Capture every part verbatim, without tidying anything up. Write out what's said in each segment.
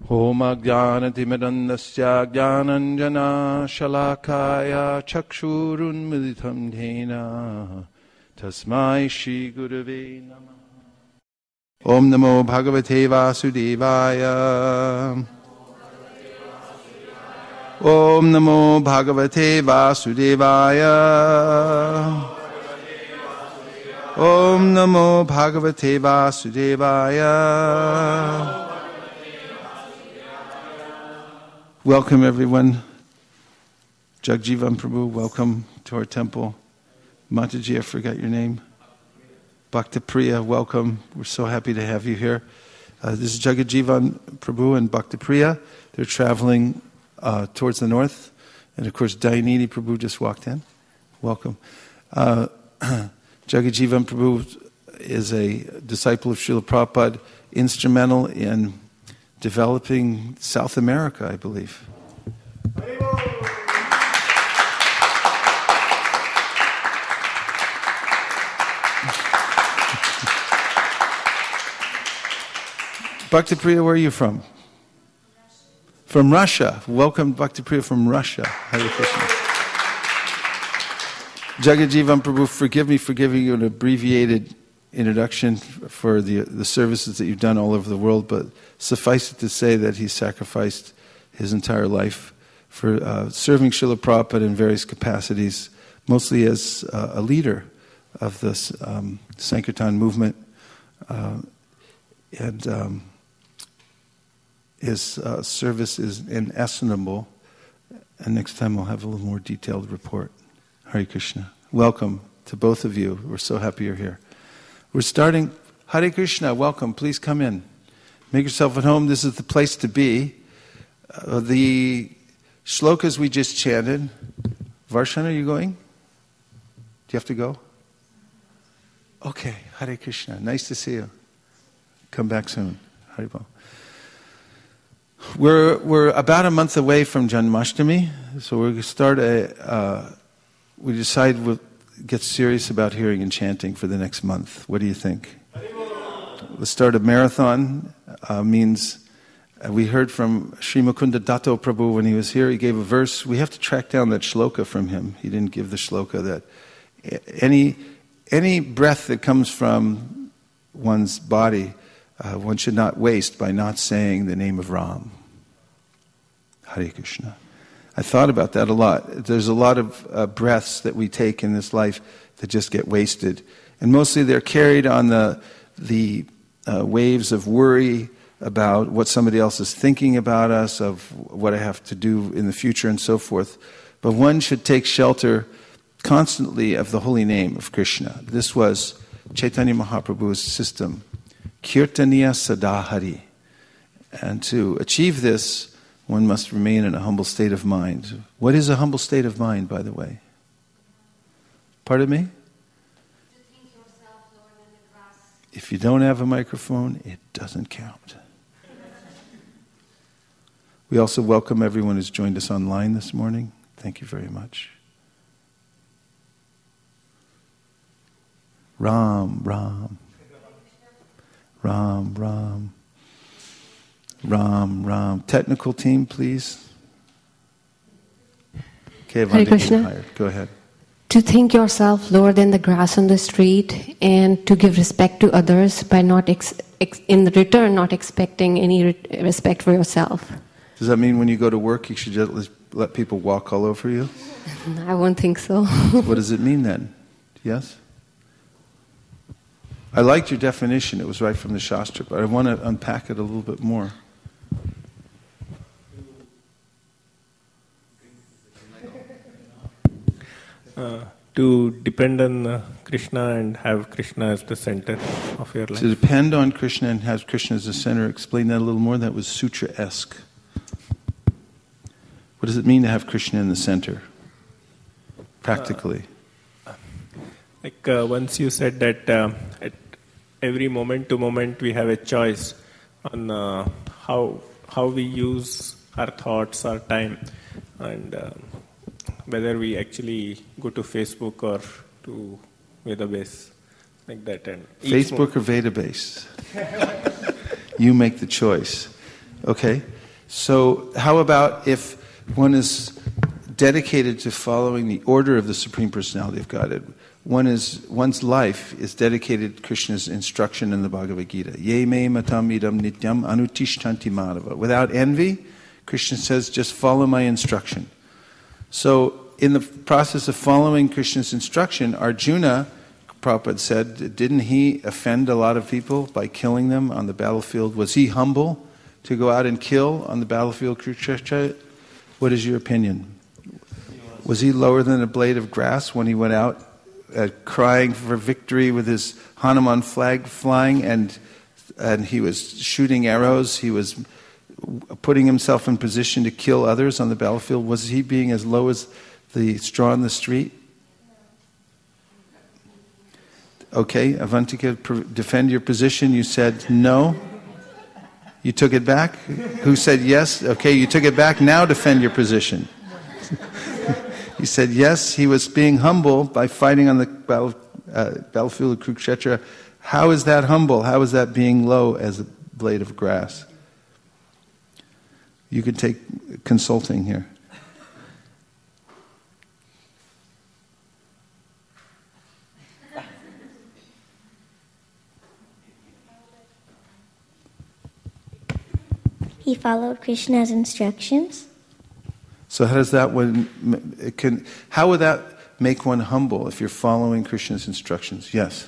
Om Ajnanatimidandasya Jnananjana Shalakaya Chakshurunmilitam Dhena Tasmai Shri Gurave Namah. Om Namo Bhagavate Vasudevaya. Om Namo Bhagavate Vasudevaya. Om Namo Bhagavate Vasudevaya. Welcome everyone. Jagjivan Prabhu, welcome to our temple. Mataji, I forgot your name. Bhaktipriya, welcome. We're so happy to have you here. Uh, this is Jagajivan Prabhu and Bhaktipriya. They're traveling uh, towards the north. And of course, Dayanini Prabhu just walked in. Welcome. Uh, Jagajivan Prabhu is a disciple of Srila Prabhupada, instrumental in developing South America, I believe. Bhaktipriya, where are you from? From Russia. Welcome, Bhaktipriya, from Russia. Hare Krishna. Jagajivan Prabhu, forgive me for giving you an abbreviated introduction for the the services that you've done all over the world, but suffice it to say that he sacrificed his entire life for uh, serving Srila Prabhupada in various capacities, mostly as uh, a leader of this um, Sankirtan movement. Uh, and um, his uh, service is inestimable. And next time we'll have a little more detailed report. Hare Krishna. Welcome to both of you. We're so happy you're here. We're starting. Hare Krishna, welcome. Please come in. Make yourself at home. This is the place to be. Uh, the shlokas we just chanted. Varshan, are you going? Do you have to go? Okay. Hare Krishna. Nice to see you. Come back soon. Haribol. We're we're about a month away from Janmashtami, so we're going to start a. Uh, we decide we'll get serious about hearing and chanting for the next month. What do you think? Let's start a marathon. Uh, means uh, we heard from Sri Mukunda Dato Prabhu when he was here. He gave a verse. We have to track down that shloka from him. He didn't give the shloka that any any breath that comes from one's body, uh, one should not waste by not saying the name of Ram. Hare Krishna. I thought about that a lot. There's a lot of uh, breaths that we take in this life that just get wasted. And mostly they're carried on the the uh, waves of worry about what somebody else is thinking about us, of what I have to do in the future and so forth. But one should take shelter constantly of the holy name of Krishna. This was Chaitanya Mahaprabhu's system. Kirtaniya Sadahari. And to achieve this, one must remain in a humble state of mind. What is a humble state of mind, by the way? Pardon me? To think yourself lower than the grass. If you don't have a microphone, it doesn't count. We also welcome everyone who's joined us online this morning. Thank you very much. Ram, Ram. Ram, Ram. Ram, Ram. Technical team, please. Okay, Hare Krishna. Go ahead. To think yourself lower than the grass on the street, and to give respect to others by not, ex- ex- in return, not expecting any re- respect for yourself. Does that mean when you go to work, you should just let people walk all over you? I won't think so. What does it mean then? Yes? I liked your definition. It was right from the Shastra, but I want to unpack it a little bit more. Uh, to depend on uh, Krishna and have Krishna as the center of your life. To depend on Krishna and have Krishna as the center. Explain that a little more. That was sutra-esque. What does it mean to have Krishna in the center? Practically. Uh, like uh, once you said that uh, at every moment to moment we have a choice on uh, how how we use our thoughts, our time, and uh, whether we actually go to Facebook or to Vedabase, like that. And Facebook or Vedabase? You make the choice. Okay. So how about if one is dedicated to following the order of the Supreme Personality of Godhead? One is, one's life is dedicated to Krishna's instruction in the Bhagavad Gita. Ye me matam idam nityam anutishtanti madhava. Without envy, Krishna says, just follow my instruction. So in the process of following Krishna's instruction, Arjuna, Prabhupada said, didn't he offend a lot of people by killing them on the battlefield? Was he humble to go out and kill on the battlefield Kurukshetra? What is your opinion? Was he lower than a blade of grass when he went out uh, crying for victory with his Hanuman flag flying, and and he was shooting arrows, he was putting himself in position to kill others on the battlefield? Was he being as low as the straw in the street? Okay, Avantika, defend your position. You said no. You took it back? Who said yes? Okay, you took it back. Now defend your position. He said yes, he was being humble by fighting on the battle, uh, battlefield of Kurukshetra. How is that humble? How is that being low as a blade of grass? You could take consulting here. He followed Krishna's instructions. So how does that one, it can, how would that make one humble if you're following Krishna's instructions? Yes.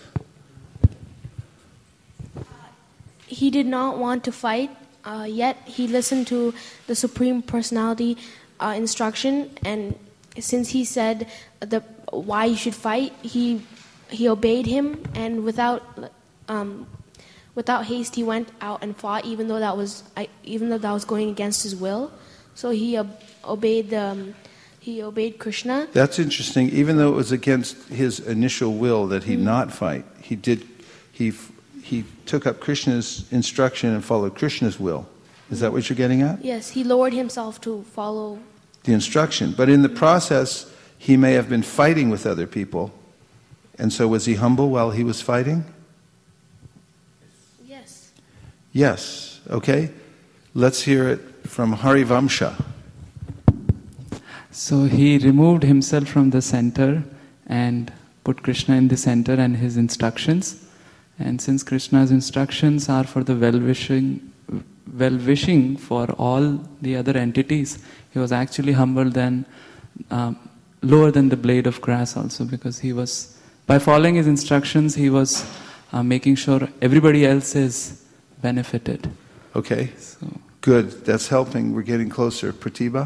He did not want to fight, uh, yet he listened to the Supreme Personality uh, instruction, and since he said the why you should fight, he he obeyed him, and without um, without haste he went out and fought, even though that was I, even though that was going against his will. So he uh, obeyed um, he obeyed Krishna. That's interesting. Even though it was against his initial will that he mm-hmm. not fight, he did he he took up Krishna's instruction and followed Krishna's will. Is that what you're getting at? Yes, he lowered himself to follow the instruction. But in the process, he may have been fighting with other people. And so was he humble while he was fighting? Yes. Yes. Okay. Let's hear it from Harivamsha. So he removed himself from the center and put Krishna in the center and his instructions. And since Krishna's instructions are for the well-wishing, well-wishing for all the other entities, he was actually humble than, um, lower than the blade of grass also, because he was, by following his instructions, he was uh, making sure everybody else is benefited. Okay. So. Good. That's helping. We're getting closer. Pratibha?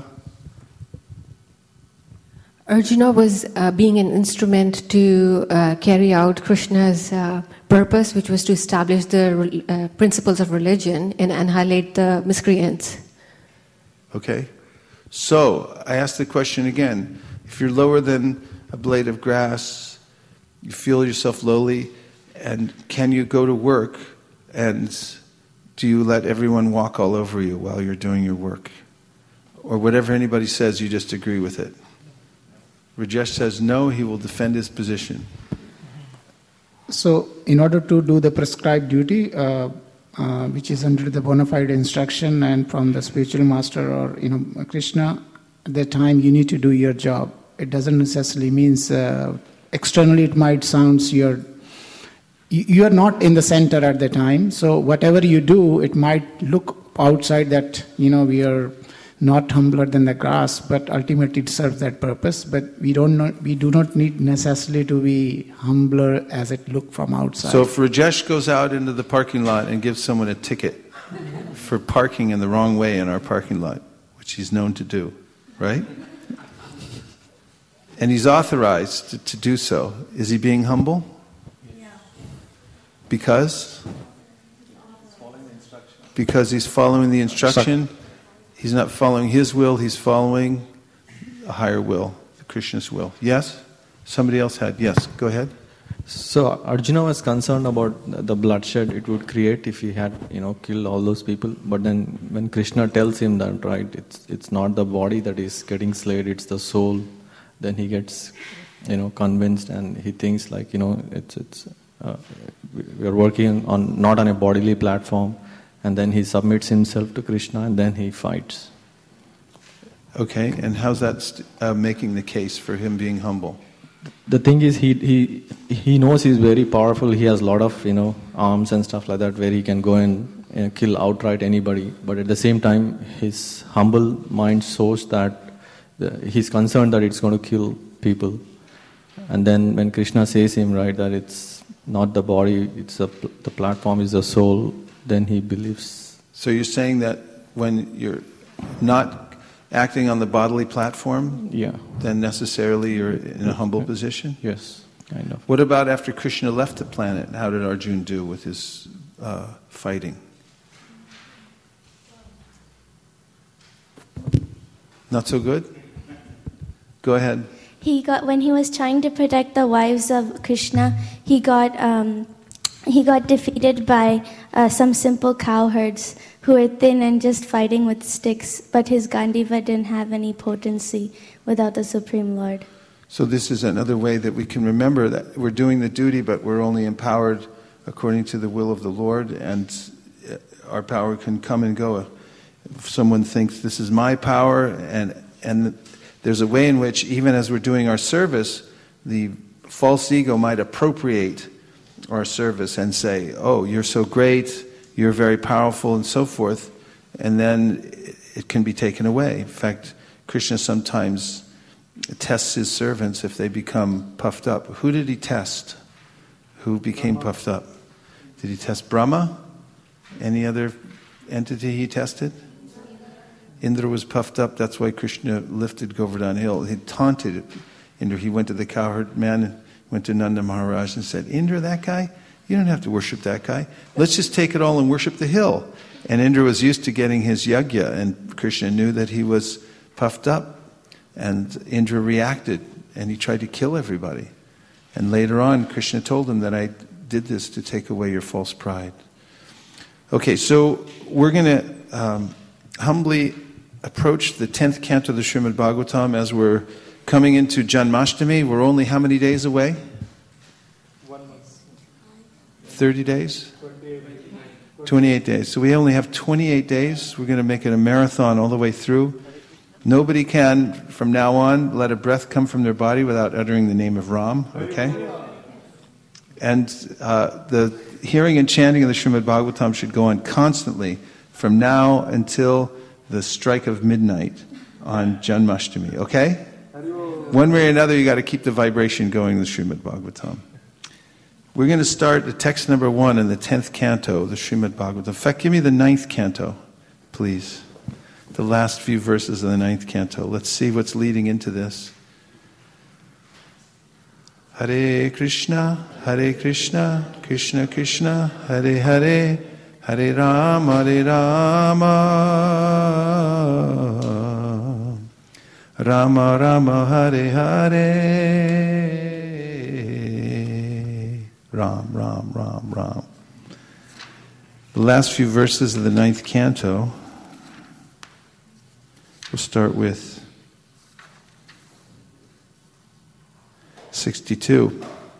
Arjuna was uh, being an instrument to uh, carry out Krishna's uh, purpose, which was to establish the uh, principles of religion and annihilate the miscreants. Okay. So, I ask the question again. If you're lower than a blade of grass, you feel yourself lowly, and can you go to work, and do you let everyone walk all over you while you're doing your work? Or whatever anybody says, you just agree with it? Rajesh says no, he will defend his position. So, in order to do the prescribed duty, uh, uh, which is under the bona fide instruction and from the spiritual master or you know Krishna, at that time you need to do your job. It doesn't necessarily means uh, externally it might sound you're you, you are not in the center at the time. So whatever you do, it might look outside that you know we are not humbler than the grass, but ultimately it serves that purpose. But we don't know, we do not need necessarily to be humbler as it look from outside. So if Rajesh goes out into the parking lot and gives someone a ticket for parking in the wrong way in our parking lot, which he's known to do, right? And he's authorized to, to do so, is he being humble? Yeah. Because? Because he's following the instruction. He's not following his will, he's following a higher will, Krishna's will. Yes? Somebody else had. Yes, go ahead. So Arjuna was concerned about the bloodshed it would create if he had, you know, killed all those people. But then when Krishna tells him that, right, it's it's not the body that is getting slayed, it's the soul, then he gets, you know, convinced and he thinks like, you know, it's it's uh, we are working on not on a bodily platform. and then he submits himself to Krishna, and then he fights. Okay, and how's that st- uh, making the case for him being humble? The thing is, he he he knows he's very powerful. He has a lot of, you know, arms and stuff like that, where he can go and, you know, kill outright anybody. But at the same time, his humble mind shows that the, he's concerned that it's going to kill people. And then when Krishna says him, right, that it's not the body, it's a, the platform is the soul, then he believes. So you're saying that when you're not acting on the bodily platform, yeah, then necessarily you're in a humble position? Yes, kind of. What about after Krishna left the planet? How did Arjuna do with his uh, fighting? Not so good? Go ahead. He got when he was trying to protect the wives of Krishna, he got um, he got defeated by uh, some simple cowherds who were thin and just fighting with sticks. But his Gandiva didn't have any potency without the Supreme Lord. So this is another way that we can remember that we're doing the duty, but we're only empowered according to the will of the Lord, and our power can come and go. If someone thinks this is my power, and and there's a way in which, even as we're doing our service, the false ego might appropriate our service and say, oh, you're so great, you're very powerful, and so forth, and then it can be taken away. In fact, Krishna sometimes tests his servants if they become puffed up. Who did he test? Who became puffed up? Did he test Brahma? Any other entity he tested? Indra was puffed up. That's why Krishna lifted Govardhan Hill. He taunted Indra. He went to the cowherd man and went to Nanda Maharaj and said, Indra, that guy? You don't have to worship that guy. Let's just take it all and worship the hill. And Indra was used to getting his yajna, and Krishna knew that he was puffed up. And Indra reacted, and he tried to kill everybody. And later on, Krishna told him that I did this to take away your false pride. Okay, so we're going to um, humbly approach the tenth canto of the Srimad Bhagavatam as we're coming into Janmashtami. We're only how many days away? One month. thirty days? twenty-eight days. So we only have twenty-eight days. We're going to make it a marathon all the way through. Nobody can, from now on, let a breath come from their body without uttering the name of Ram, okay? And uh, the hearing and chanting of the Srimad Bhagavatam should go on constantly from now until the strike of midnight on Janmashtami, okay? One way or another, you got to keep the vibration going in the Srimad Bhagavatam. We're going to start at text number one in the tenth canto of the Srimad Bhagavatam. In fact, give me the ninth canto, please. The last few verses of the ninth canto. Let's see what's leading into this. Hare Krishna, Hare Krishna, Krishna Krishna, Hare Hare, Hare Rama, Hare Rama, Rama Rama, Hare Hare, Ram, Ram, Ram, Ram. The last few verses of the ninth canto. We'll start with sixty-two.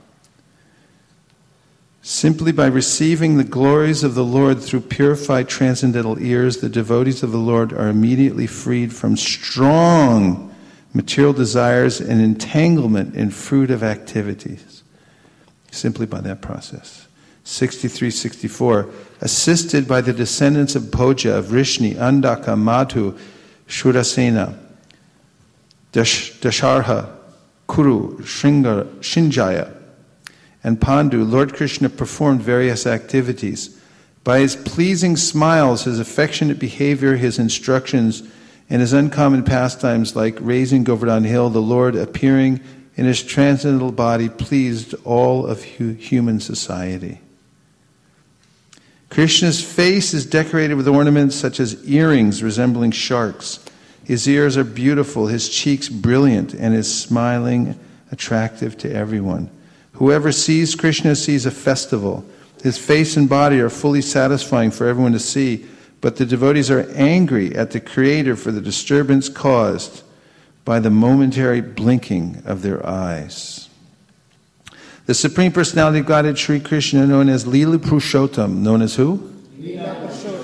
Simply by receiving the glories of the Lord through purified transcendental ears, the devotees of the Lord are immediately freed from strong material desires and entanglement in fruitive activities. Simply by that process. sixty-three sixty-four. Assisted by the descendants of Bhoja, of Vrishni, Andaka, Madhu, Shurasena, Dash, Dasharha, Kuru, Shringa, Shinjaya, and Pandu, Lord Krishna performed various activities. By his pleasing smiles, his affectionate behavior, his instructions, and his uncommon pastimes like raising Govardhan Hill, the Lord appearing in his transcendental body pleased all of hu- human society. Krishna's face is decorated with ornaments such as earrings resembling sharks. His ears are beautiful, his cheeks brilliant, and his smiling attractive to everyone. Whoever sees Krishna sees a festival. His face and body are fully satisfying for everyone to see, but the devotees are angry at the Creator for the disturbance caused by the momentary blinking of their eyes. The Supreme Personality of Godhead, Sri Krishna, known as Lila Purushottam, known as who? Lila Purushottam.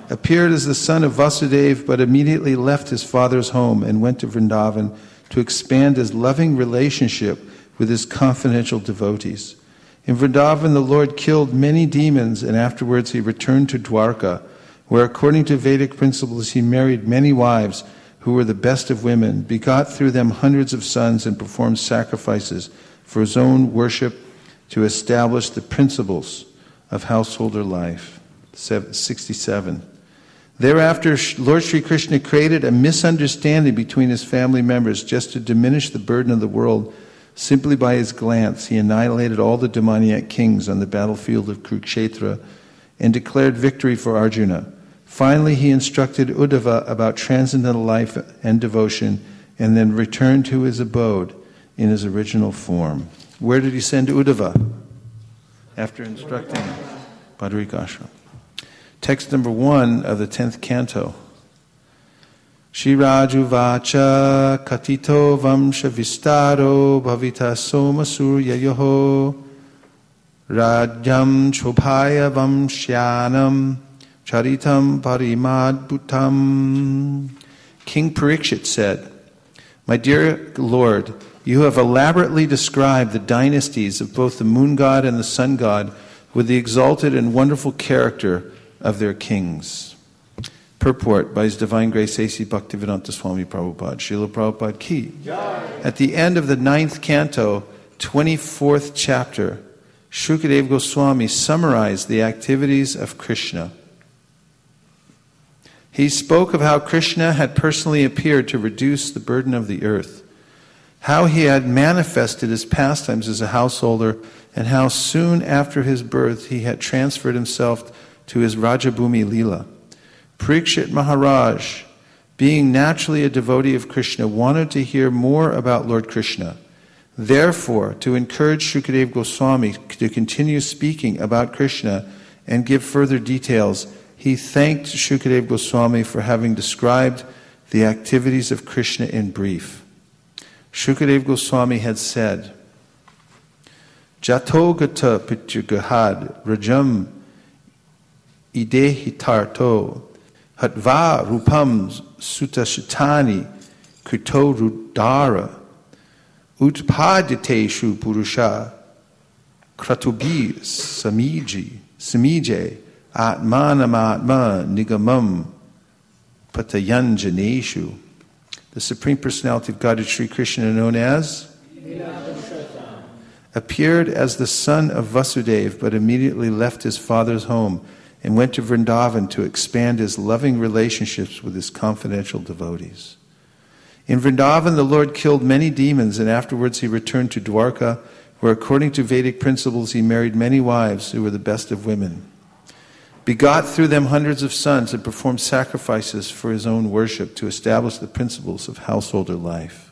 appeared as the son of Vasudeva, but immediately left his father's home and went to Vrindavan to expand his loving relationship with his confidential devotees. In Vrindavan, the Lord killed many demons, and afterwards he returned to Dwarka, where according to Vedic principles he married many wives who were the best of women, begot through them hundreds of sons, and performed sacrifices for his own worship to establish the principles of householder life. sixty-seven. Thereafter, Lord Sri Krishna created a misunderstanding between his family members just to diminish the burden of the world. Simply by his glance, he annihilated all the demoniac kings on the battlefield of Kurukshetra and declared victory for Arjuna. Finally, he instructed Uddhava about transcendental life and devotion, and then returned to his abode in his original form. Where did he send Uddhava? After instructing Badrikashram. Text number one of the tenth canto. Shri Raju Vacha Katito Vamsha Vistaro Bhavita Soma Surya Yoho Rajyam Chobhaya Vamshyanam Charitam Parimad Bhutam. King Parikshit said, "My dear Lord, you have elaborately described the dynasties of both the moon god and the sun god with the exalted and wonderful character of their kings." Purport by His Divine Grace A C Bhaktivedanta Swami Prabhupada. Srila Prabhupada Ki. At the end of the ninth canto, twenty-fourth chapter, Shukadeva Goswami summarized the activities of Krishna. He spoke of how Krishna had personally appeared to reduce the burden of the earth, how he had manifested his pastimes as a householder, and how soon after his birth he had transferred himself to his Rajabhumi Leela. Parikshit Maharaj, being naturally a devotee of Krishna, wanted to hear more about Lord Krishna. Therefore, to encourage Shukadeva Goswami to continue speaking about Krishna and give further details, he thanked Shukadeva Goswami for having described the activities of Krishna in brief. Shukadeva Goswami had said, Jato gata pityagahad rajam idehitarto hatva rupam sutashitani krito rudara utpaditeshu purusha kratubi samiji samije atmanamatma nigamam patayanjaneshu. The Supreme Personality of Godhead Sri Krishna, known as, appeared as the son of Vasudeva, but immediately left his father's home and went to Vrindavan to expand his loving relationships with his confidential devotees. In Vrindavan, the Lord killed many demons, and afterwards he returned to Dwarka, where according to Vedic principles he married many wives who were the best of women, begot through them hundreds of sons, and performed sacrifices for his own worship to establish the principles of householder life.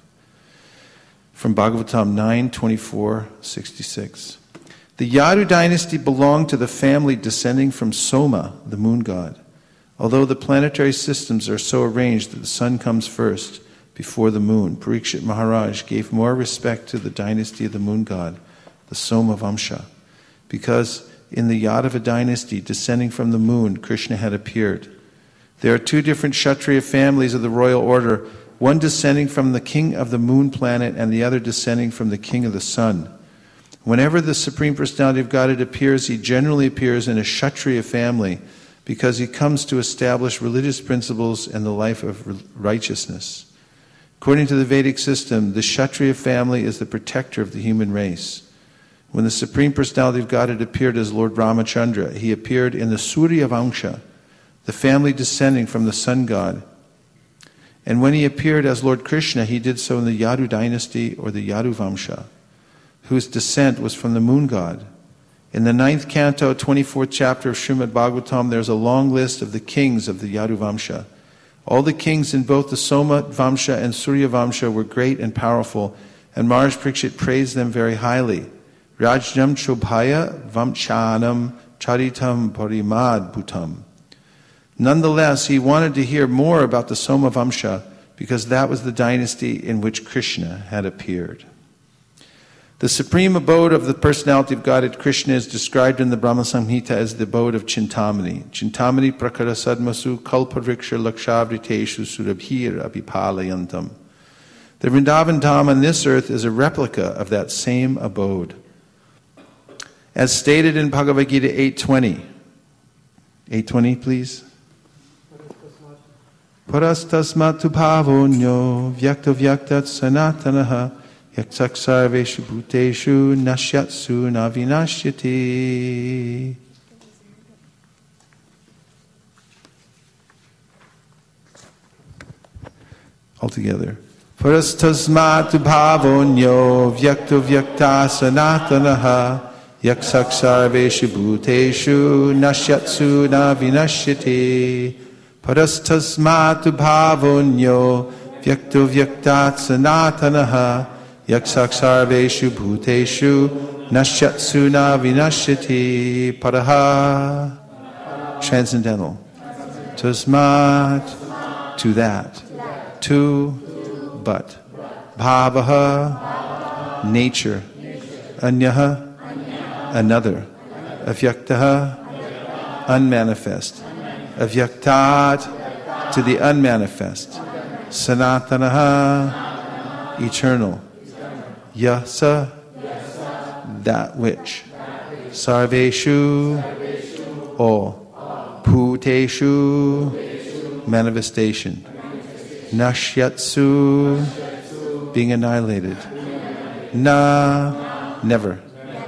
From Bhagavatam nine twenty-four sixty-six. The Yadu dynasty belonged to the family descending from Soma, the moon god. Although the planetary systems are so arranged that the sun comes first before the moon, Parikshit Maharaj gave more respect to the dynasty of the moon god, the Soma Vamsha, because in the Yadava dynasty descending from the moon, Krishna had appeared. There are two different Kshatriya families of the royal order, one descending from the king of the moon planet and the other descending from the king of the sun. Whenever the Supreme Personality of Godhead appears, he generally appears in a Kshatriya family because he comes to establish religious principles and the life of righteousness. According to the Vedic system, the Kshatriya family is the protector of the human race. When the Supreme Personality of Godhead appeared as Lord Ramachandra, he appeared in the Surya Vamsha, the family descending from the sun god. And when he appeared as Lord Krishna, he did so in the Yadu dynasty or the Yadu Vamsha, whose descent was from the moon god. In the ninth canto, twenty-fourth chapter of Srimad Bhagavatam, there's a long list of the kings of the Yadu Vamsha. All the kings in both the Soma Vamsha and Surya Vamsha were great and powerful, and Maharaj Parikshit praised them very highly. Rajyam Chobhaya Vamchanam Charitam Parimad Bhutam. Nonetheless, he wanted to hear more about the Soma Vamsha because that was the dynasty in which Krishna had appeared. The supreme abode of the personality of Godhead Krishna is described in the Brahma Samhita as the abode of Chintamani. Chintamani prakara sadmasu kalpariksha lakshavriteshu surabhir abhipalayantam. The Vrindavan Dham on this earth is a replica of that same abode. As stated in Bhagavad Gita eight twenty. eight twenty, please. Parastasmatu bhavonyo vyakta vyaktat sanatanaha yaksak sarveshu bhuteshu nashyatsu navinashyati. All together. Parastasmatu bhavonyo vyakta vyakta sanatanaha yaksak sarveshu bhuteshu nashyatsu navinashyati. Parastasmatu bhavonyo vyakto vyaktat sanatanaha yaksak sarveshu bhuteshu nashyatsu navinashyati. Paraha. Transcendental. Tasmat. To that. To. But. Bhavaha. Nature. Anyaha. Another. Avyaktaha. Unmanifest. Avyaktat. To the unmanifest. Sanatanaha. Eternal. Yasa. That which. Sarveshu. All. Bhuteshu. Manifestation. Nashyatsu. Being annihilated. Na. Never.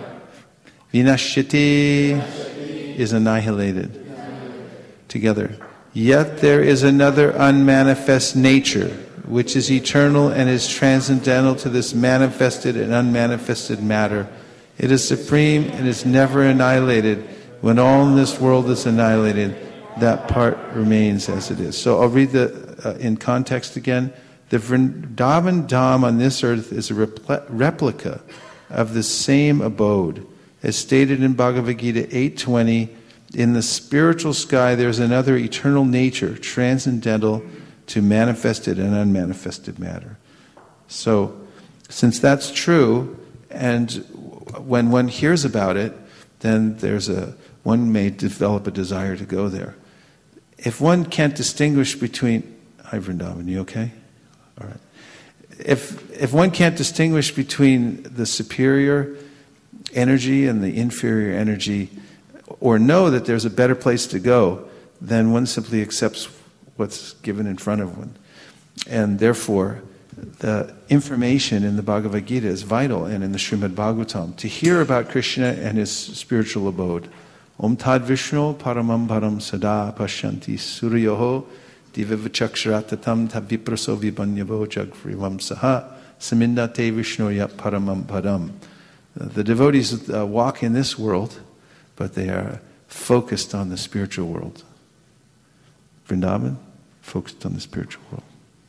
Vinashyati is annihilated. Together. Yet there is another unmanifest nature, which is eternal and is transcendental to this manifested and unmanifested matter. It is supreme and is never annihilated. When all in this world is annihilated, that part remains as it is. So I'll read the uh, in context again. The Vrindavan Dham on this earth is a repl- replica of the same abode. As stated in Bhagavad Gita eight twenty, in the spiritual sky there is another eternal nature, transcendental to manifested and unmanifested matter. So, since that's true, and when one hears about it, then there's a one may develop a desire to go there. If one can't distinguish between, hi Vrindavan, you okay? All right. If if one can't distinguish between the superior energy and the inferior energy, or know that there's a better place to go, then one simply accepts what's given in front of one. And therefore, the information in the Bhagavad Gita is vital, and in the Srimad Bhagavatam, to hear about Krishna and his spiritual abode. Om Tad Vishnu Paramam Param Sada Pashyanti Suryoho Divivachakshiratatam Tavipraso Vibhanyavo Jagrivam Saha Samindate Vishnu Yat Paramam Padam. The devotees uh, walk in this world, but they are focused on the spiritual world. Vrindavan, focused on the spiritual world.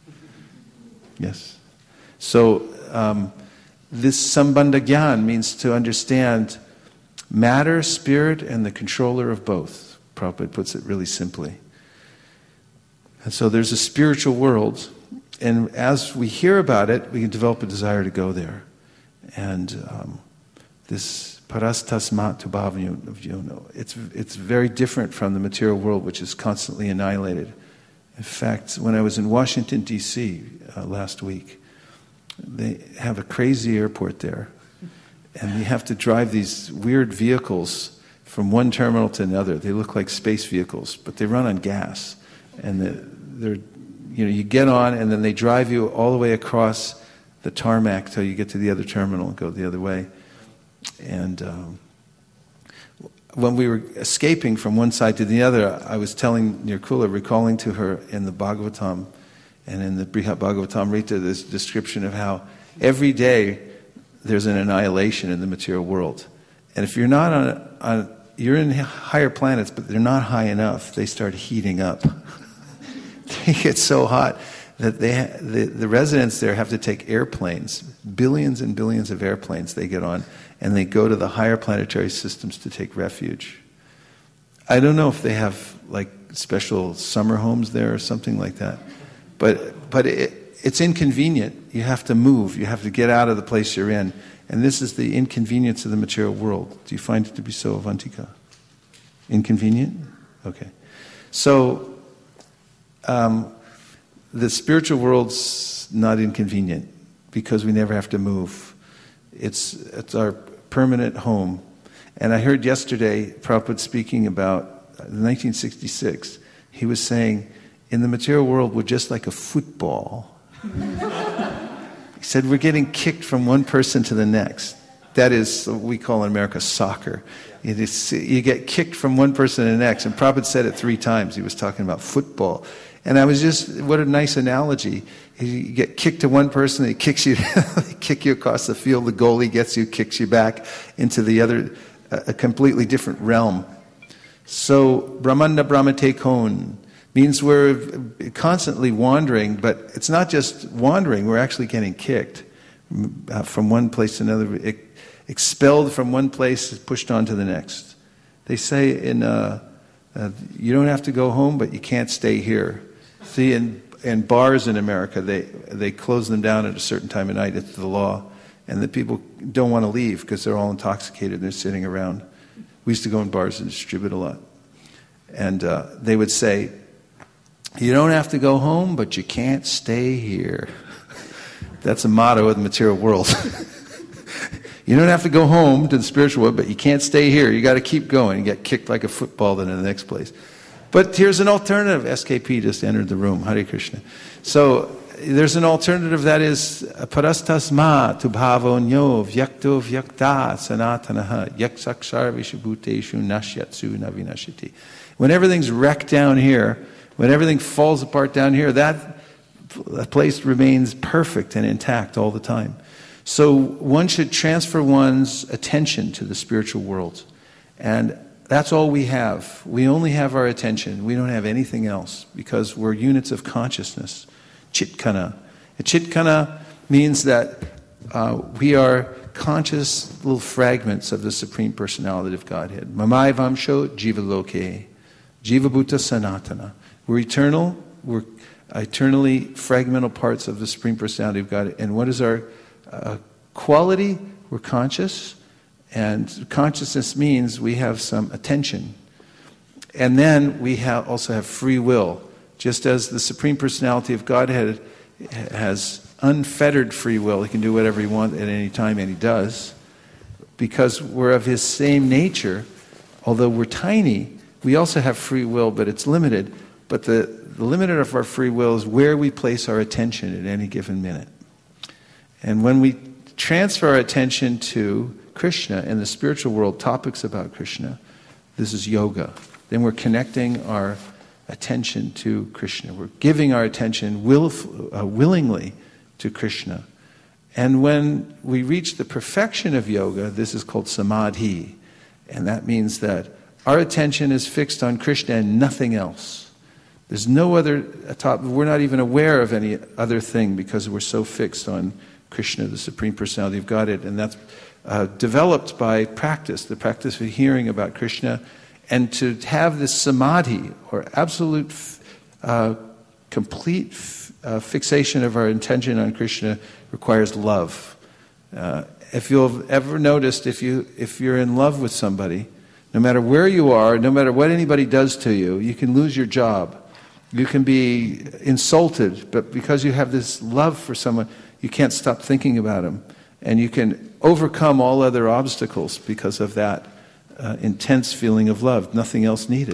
Yes. So, um, this Sambandha Gyan means to understand matter, spirit, and the controller of both. Prabhupada puts it really simply. And so there's a spiritual world, and as we hear about it, we can develop a desire to go there. And um, this parastasmat tu bhavyo, it's it's very different from the material world, which is constantly annihilated. In fact, when I was in Washington, D C uh, last week, they have a crazy airport there, and you have to drive these weird vehicles from one terminal to another. They look like space vehicles, but they run on gas, and they're, they're you know you get on, and then they drive you all the way across the tarmac till you get to the other terminal and go the other way. And um, when we were escaping from one side to the other, I was telling Nirkula, recalling to her in the Bhagavatam and in the Brihat Bhagavatamrita this description of how every day there's an annihilation in the material world. And if you're not on, on you're in higher planets, but they're not high enough, they start heating up. They get so hot that they ha- the, the residents there have to take airplanes, billions and billions of airplanes they get on, and they go to the higher planetary systems to take refuge. I don't know if they have like special summer homes there or something like that, but but it, it's inconvenient. You have to move. You have to get out of the place you're in, And this is the inconvenience of the material world. Do you find it to be so, Avantika? Inconvenient? Okay. So, um, the spiritual world's not inconvenient because we never have to move. It's, it's our permanent home. And I heard yesterday Prabhupada speaking about nineteen sixty-six. He was saying, in the material world, we're just like a football. He said, we're getting kicked from one person to the next. That is what we call in America soccer. It is, you get kicked from one person to the next. And Prabhupada said it three times. He was talking about football. And I was just, what a nice analogy. You get kicked to one person, he kicks you, they kick you across the field, the goalie gets you, kicks you back into the other, a completely different realm. So, Brahmanda Brahmate Kon means we're constantly wandering, but it's not just wandering, we're actually getting kicked uh, from one place to another, e- expelled from one place, pushed on to the next. They say in, uh, uh, you don't have to go home, but you can't stay here. See, in, in bars in America, they, they close them down at a certain time of night, it's the law, and the people don't want to leave because they're all intoxicated, they're sitting around. We used to go in bars and distribute a lot. And uh, they would say, you don't have to go home, but you can't stay here. That's a motto of the material world. You don't have to go home to the spiritual world, but you can't stay here. You got to keep going. You get kicked like a football then in the next place. But here's an alternative. S K P just entered the room. Hare Krishna. So there's an alternative that is parastasma tu bhavonyo vyakto vyakta sanatanaha yaksakshar vishabhuteshu nashyatsu navinashiti. When everything's wrecked down here, when everything falls apart down here, that place remains perfect and intact all the time. So one should transfer one's attention to the spiritual world. And that's all we have. We only have our attention. We don't have anything else because we're units of consciousness. Chitkana. And Chitkana means that uh, we are conscious little fragments of the Supreme Personality of Godhead. Mamai Vamsho Jiva Loke. Jiva Bhuta Sanatana. We're eternal. We're eternally fragmental parts of the Supreme Personality of Godhead. And what is our uh, quality? We're conscious. And consciousness means we have some attention. And then we have also have free will. Just as the Supreme Personality of Godhead has unfettered free will, he can do whatever he wants at any time, and he does. Because we're of his same nature, although we're tiny, we also have free will, but it's limited. But the, the limit of our free will is where we place our attention at any given minute. And when we transfer our attention to Krishna and the spiritual world, topics about Krishna, this is yoga. Then we're connecting our attention to Krishna. We're giving our attention will, uh, willingly to Krishna. And when we reach the perfection of yoga, this is called samadhi. And that means that our attention is fixed on Krishna and nothing else. There's no other top, we're not even aware of any other thing because we're so fixed on Krishna, the Supreme Personality of Godhead. And that's uh, developed by practice, the practice of hearing about Krishna. And to have this samadhi, or absolute, uh, complete uh, fixation of our intention on Krishna, requires love. Uh, if you've ever noticed, if you if you're in love with somebody, no matter where you are, no matter what anybody does to you, you can lose your job. You can be insulted, but because you have this love for someone, you can't stop thinking about him. And you can overcome all other obstacles because of that uh, intense feeling of love, nothing else needed.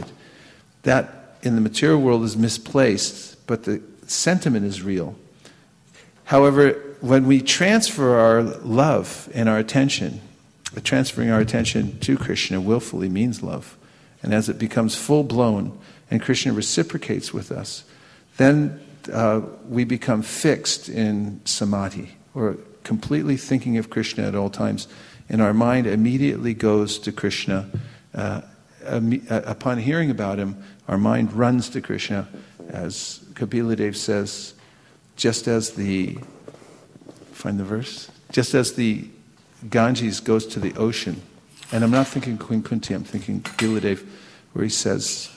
That in the material world is misplaced, but the sentiment is real. However, when we transfer our love and our attention, transferring our attention to Krishna willfully means love. And as it becomes full-blown and Krishna reciprocates with us, then uh, we become fixed in samadhi, or completely thinking of Krishna at all times. And our mind immediately goes to Krishna. Uh, um, uh, upon hearing about him, our mind runs to Krishna. As Kapila Dev says, just as the, find the verse, just as the Ganges goes to the ocean, and I'm not thinking Queen Kunti, I'm thinking Kapila Dev, where he says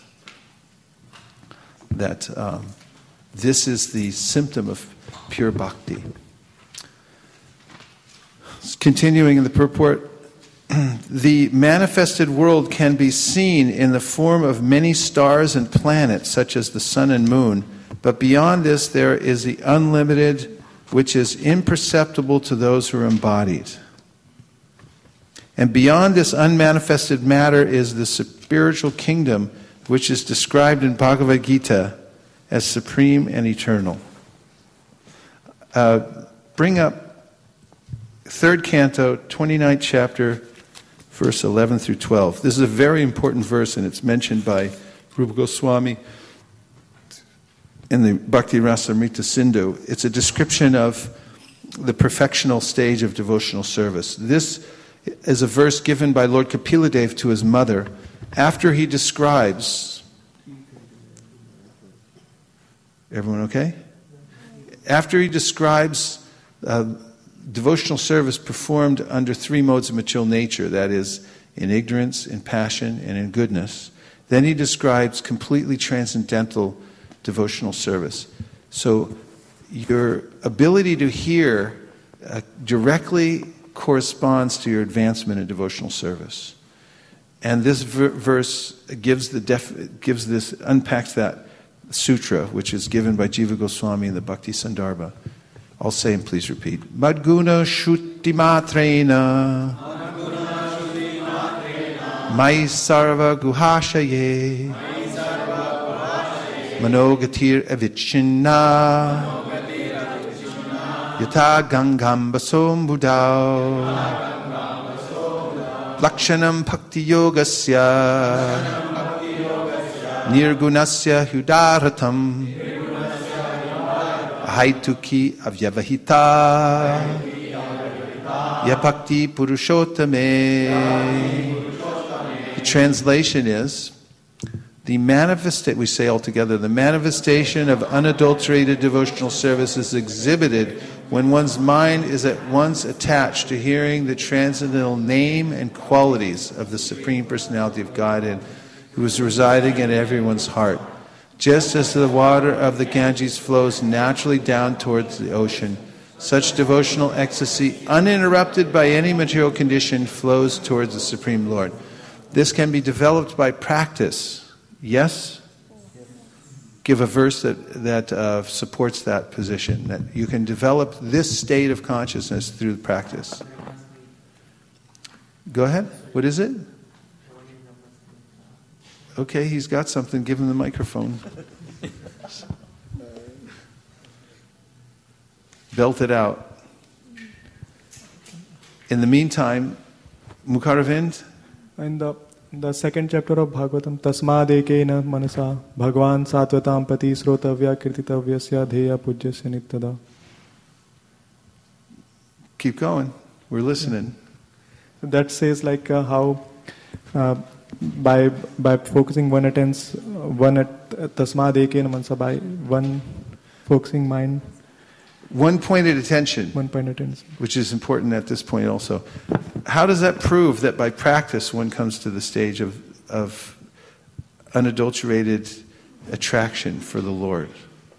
that um, this is the symptom of pure bhakti. Continuing in the purport, the manifested world can be seen in the form of many stars and planets, such as the sun and moon. But beyond this, there is the unlimited, which is imperceptible to those who are embodied. And beyond this unmanifested matter is the spiritual kingdom, which is described in Bhagavad Gita as supreme and eternal. Uh, bring up third canto, twenty-ninth chapter, verse eleven through twelve. This is a very important verse, and it's mentioned by Rupa Goswami in the Bhakti Rasamrita Sindhu. It's a description of the perfectional stage of devotional service. This is a verse given by Lord Kapiladev to his mother after he describes... Everyone okay? After he describes uh, devotional service performed under three modes of material nature, that is, in ignorance, in passion, and in goodness, then he describes completely transcendental devotional service. So your ability to hear uh, directly corresponds to your advancement in devotional service. And this ver- verse gives the def- gives this unpacks that sutra, which is given by Jiva Goswami in the Bhakti Sandarbha. I'll say and please repeat. Madguna Shuti Matrena Mai Sarva Guhashaye Manogatir Avichinna Yata Gangam Basom Budao Lakshanam Bhakti Yogasya Nirgunasya Hudaratam Haituki Avyavahita Yapakti Purushottame. The translation is, the manifestation, we say all together, the manifestation of unadulterated devotional service is exhibited when one's mind is at once attached to hearing the transcendental name and qualities of the Supreme Personality of Godhead, who is residing in everyone's heart. Just as the water of the Ganges flows naturally down towards the ocean, such devotional ecstasy, uninterrupted by any material condition, flows towards the Supreme Lord. This can be developed by practice. Yes? Give a verse that, that uh, supports that position, that you can develop this state of consciousness through practice. Go ahead. What is it? Okay, he's got something. Give him the microphone. Belt it out. In the meantime, Mukaravind? In the, the second chapter of Bhagavatam, Tasmadekena Manasa Bhagwan Satvatam Pati Srotavya Kirtitavyasya Dheya Pujyasya Nittada. Keep going. We're listening. That says like uh, how uh, by by focusing one attends one at Tasmadekena Manasa, by one focusing mind. One pointed attention. One pointed attention. Which is important at this point also. How does that prove that by practice one comes to the stage of, of unadulterated attraction for the Lord?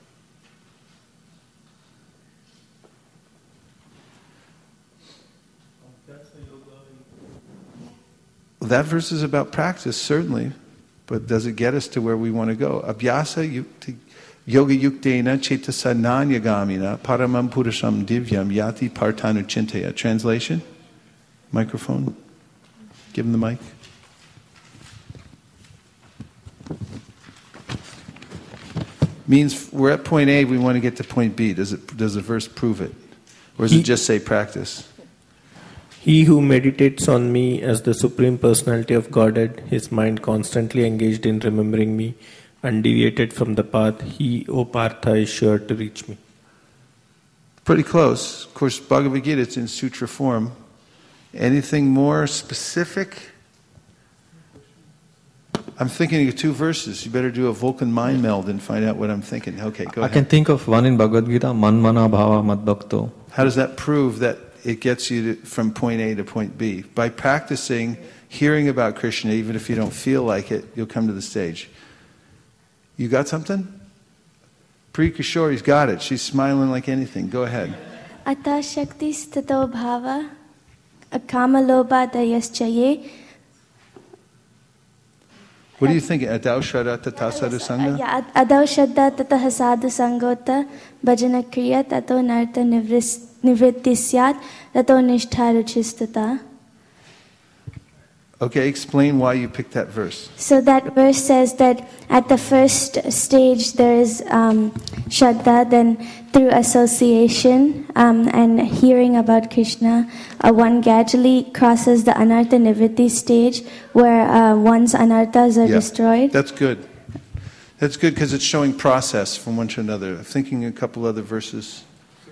That verse is about practice, certainly. But does it get us to where we want to go? Abhyasa yukti Yoga yuktena chetasananyagamina paramam purusham divyam yati partanu chintaya. Translation? Microphone? Give him the mic. Means we're at point A, we want to get to point B. Does it? Does the verse prove it? Or does he, it just say practice? He who meditates on me as the Supreme Personality of Godhead, his mind constantly engaged in remembering me, undeviated from the path, he, O Partha, is sure to reach me. Pretty close. Of course, Bhagavad Gita, it's in sutra form. Anything more specific? I'm thinking of two verses. You better do a Vulcan mind meld and find out what I'm thinking. Okay, go I ahead. can think of one in Bhagavad Gita, Man Mana Bhava Mad Bhakto. How does that prove that it gets you to, from point A to point B? By practicing hearing about Krishna, even if you don't feel like it, you'll come to the stage. You got something? Priya Kishori's got it. She's smiling like anything. Go ahead. Ata Shakti Stato Bhava Kamalobha dayaschaye. What do you think? Adau Shraddha Tata Sadhu Sangha? Yeah, Adau Shraddha Tata Sadhu Sangota Bhajana Kriya Tato Narta Nivritti Syat Tato Nishtha Ruchistata. Okay, explain why you picked that verse. So that verse says that at the first stage there is um, Shraddha, then through association um, and hearing about Krishna, uh, one gradually crosses the Anartha Nivritti stage where uh, one's anarthas are Yeah, destroyed. that's good. That's good because it's showing process from one to another. I'm thinking a couple other verses.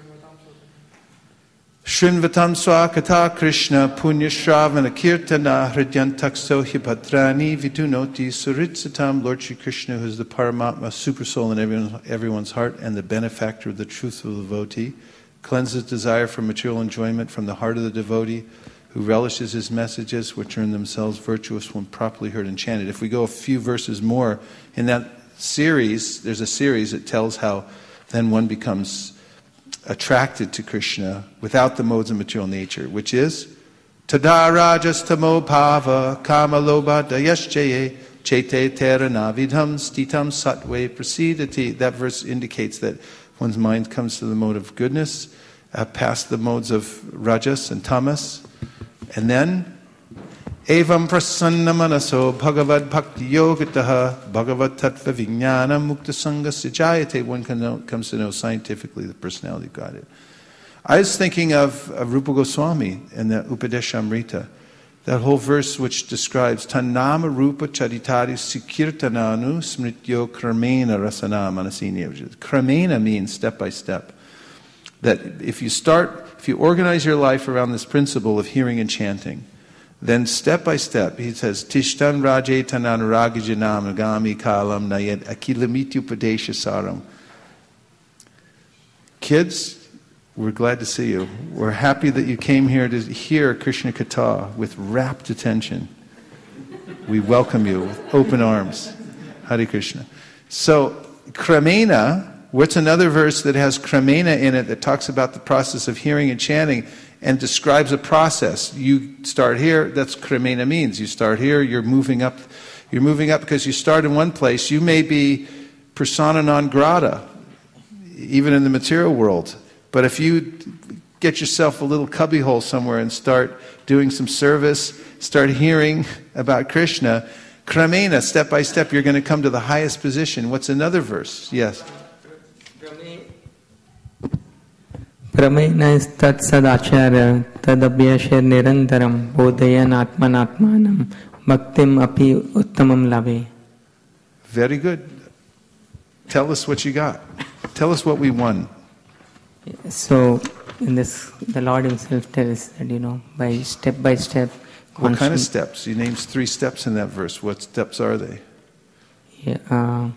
Shrinvatam Swakata Krishna Punya Shravana Kirtana Hridyantakso Hipadrani Vidunoti Suritsatam. Lord Shri Krishna, who is the Paramatma, super soul in everyone, everyone's heart and the benefactor of the truthful devotee, cleanses desire for material enjoyment from the heart of the devotee, who relishes his messages, which are in themselves virtuous when properly heard and chanted. If we go a few verses more in that series, there's a series that tells how then one becomes attracted to Krishna without the modes of material nature, which is Tada rajas tamo bhava kamalobha dayaschaye chete teranavidham stitam satve prasidati. That verse indicates that one's mind comes to the mode of goodness, uh, past the modes of rajas and tamas, and then Evam prasanna manaso bhagavad bhakti yogataha bhagavad tattva vijnana mukta sangha sijayate. One can know, comes to know scientifically the personality of Godhead. I was thinking of, of Rupa Goswami in the Upadeshamrita, that whole verse which describes Tannama Rupa Charitari Sikirtananu Smrityo Kramena Rasana Manasini. Kramena means step by step. That if you start, if you organize your life around this principle of hearing and chanting, then step by step, he says, Tishtan Raje Tanan Ragajanam Agami Kalam Nayed Akilamityu Padesha Saram. Kids, we're glad to see you. We're happy that you came here to hear Krishna Katha with rapt attention. We welcome you with open arms. Hare Krishna. So, Kramena, what's another verse that has Kramena in it that talks about the process of hearing and chanting and describes a process? You start here, that's Kramena means. You start here, you're moving up. You're moving up because you start in one place. You may be persona non grata, even in the material world. But if you get yourself a little cubbyhole somewhere and start doing some service, start hearing about Krishna, Kramena, step by step, you're going to come to the highest position. What's another verse? Yes. Pramena tat sadacharya tadabhyashir nirantaram bodhayan atmanatmanam bhaktim api uttamam lave. Very good. Tell us what you got. Tell us what we won. So, in this, the Lord Himself tells that, you know, by step by step. What kind of steps? He names three steps in that verse. What steps are they? Yeah, uh,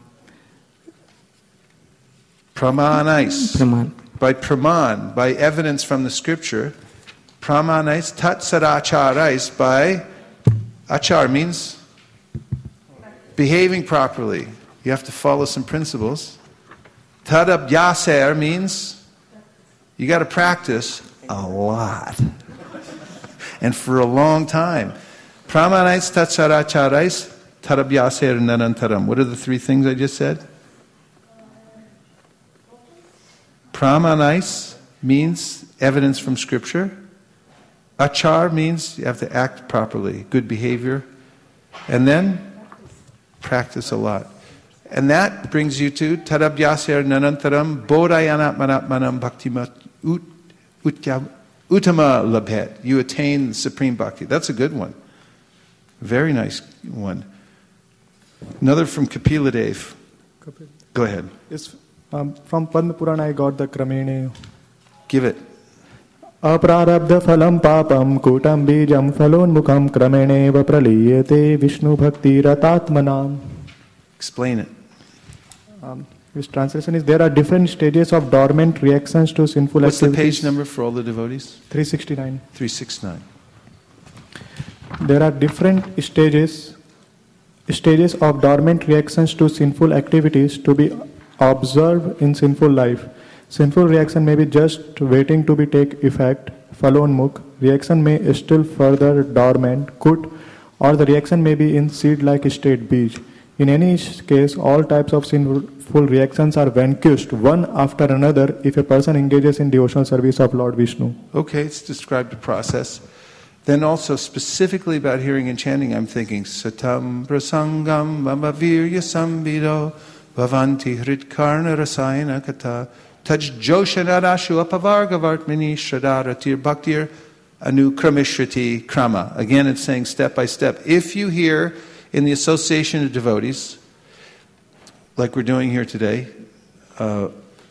Pramanais. Praman. By praman, by evidence from the scripture. Pramanais, tat sadacharais, by achar means behaving properly. You have to follow some principles. Tadabhyaser means you got to practice a lot. And for a long time. Pramanais tat sadacharais, tadabhyaser nanantaram. What are the three things I just said? Pramanais means evidence from scripture. Achar means you have to act properly, good behavior. And then practice a lot. And that brings you to Tadabhyasya Nanantaram Bodhayanatmanatmanam Bhaktimat Uttama Labhet. You attain supreme bhakti. That's a good one. Very nice one. Another from Kapila Dev. Kapil. Go ahead. It's, um, from Padma Purana I got the Kramene. Give it. Aprarabdha phalam papam kutam bijam phalonmukham krameneva praliyate Vishnu bhakti ratatmanam. Explain it. Um, his translation is, there are different stages of dormant reactions to sinful What's activities. the page number for all the devotees? three sixty-nine. three sixty-nine. There are different stages stages of dormant reactions to sinful activities to be observed in sinful life. Sinful reaction may be just waiting to be take effect. phalonmukh, reaction may still further dormant, could, or the reaction may be in seed-like state, bij. In any case, all types of sinful reactions are vanquished one after another if a person engages in devotional service of Lord Vishnu. Okay, it's described the process. Then also specifically about hearing and chanting, I'm thinking satam prasangam mamavirya samvido bhavanti hritkarna rasayana kata taj joshanadashu apavargavartmini shradaratir bhaktir anu kramishriti krama. Again, it's saying step by step. If you hear in the association of devotees, like we're doing here today, uh,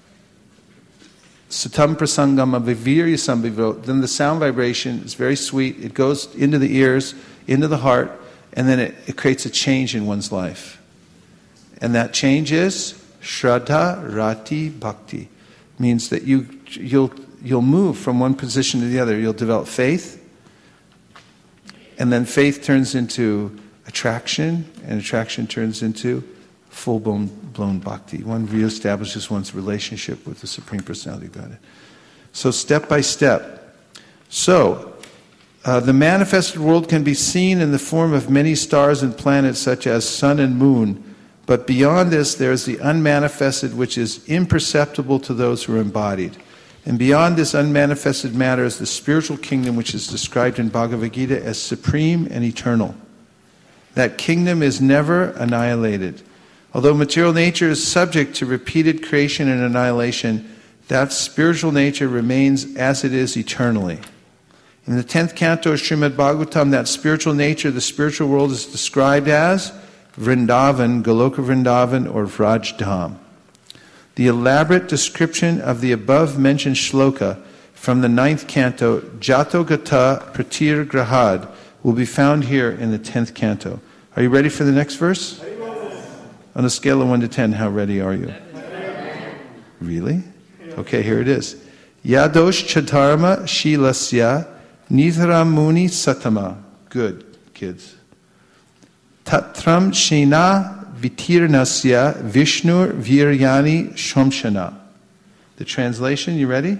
satam prasangam avivirya samvido, then the sound vibration is very sweet. It goes into the ears, into the heart, and then it, it creates a change in one's life. And that change is shraddha rati bhakti. Means that you you'll you'll move from one position to the other. You'll develop faith, and then faith turns into attraction, and attraction turns into full-blown blown bhakti. One reestablishes one's relationship with the Supreme Personality of Godhead. So step by step. So, uh, the manifested world can be seen in the form of many stars and planets such as sun and moon. But beyond this, there is the unmanifested, which is imperceptible to those who are embodied. And beyond this unmanifested matter is the spiritual kingdom, which is described in Bhagavad Gita as supreme and eternal. That kingdom is never annihilated. Although material nature is subject to repeated creation and annihilation, that spiritual nature remains as it is eternally. In the tenth canto of Srimad Bhagavatam, that spiritual nature, the spiritual world, is described as Vrindavan, Goloka Vrindavan, or Vrajdham. The elaborate description of the above-mentioned shloka from the ninth canto, Jato Gata Pratir Grahad, will be found here in the tenth canto. Are you ready for the next verse? On a scale of one to ten, how ready are you? Really? Okay, here it is. Yadosh Chatarma Shilasya Nidharam Muni Satama. Good, kids. Tatram Shena Vitirnasya Vishnur Viryani Shomshana. The translation, you ready?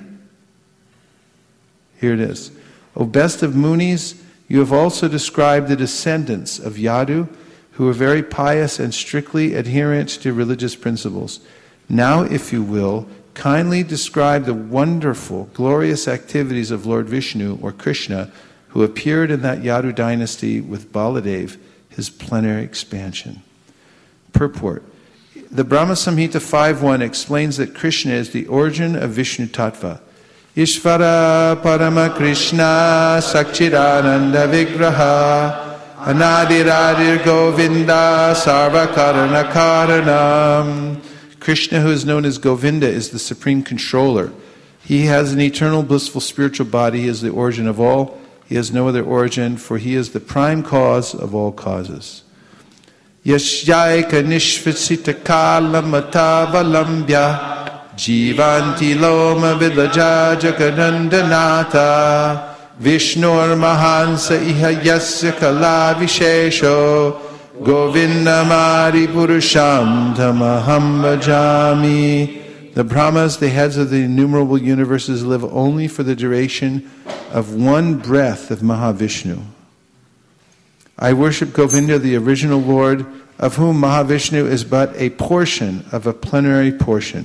Here it is. O best of Munis, you have also described the descendants of Yadu, who are very pious and strictly adherent to religious principles. Now, if you will, kindly describe the wonderful, glorious activities of Lord Vishnu, or Krishna, who appeared in that Yadu dynasty with Baladev, his plenary expansion. Purport. The Brahma Samhita five one explains that Krishna is the origin of Vishnu Tattva. Ishvara Parama Krishna Sakchidananda Vigraha Anadiradir Govinda Sarva Karana Karanam. Krishna, who is known as Govinda, is the supreme controller. He has an eternal blissful spiritual body. He is the origin of all. He has no other origin, for he is the prime cause of all causes. Yashyaika nishvasita kala matavalambya jivanti loma vilaja jaganandanata Vishnur mahansa iha yasya kala vishesho Govinda mari purusham tamaham bhajami. The Brahmas, the heads of the innumerable universes, live only for the duration of one breath of Mahavishnu. I worship Govinda, the original Lord, of whom Mahavishnu is but a portion of a plenary portion.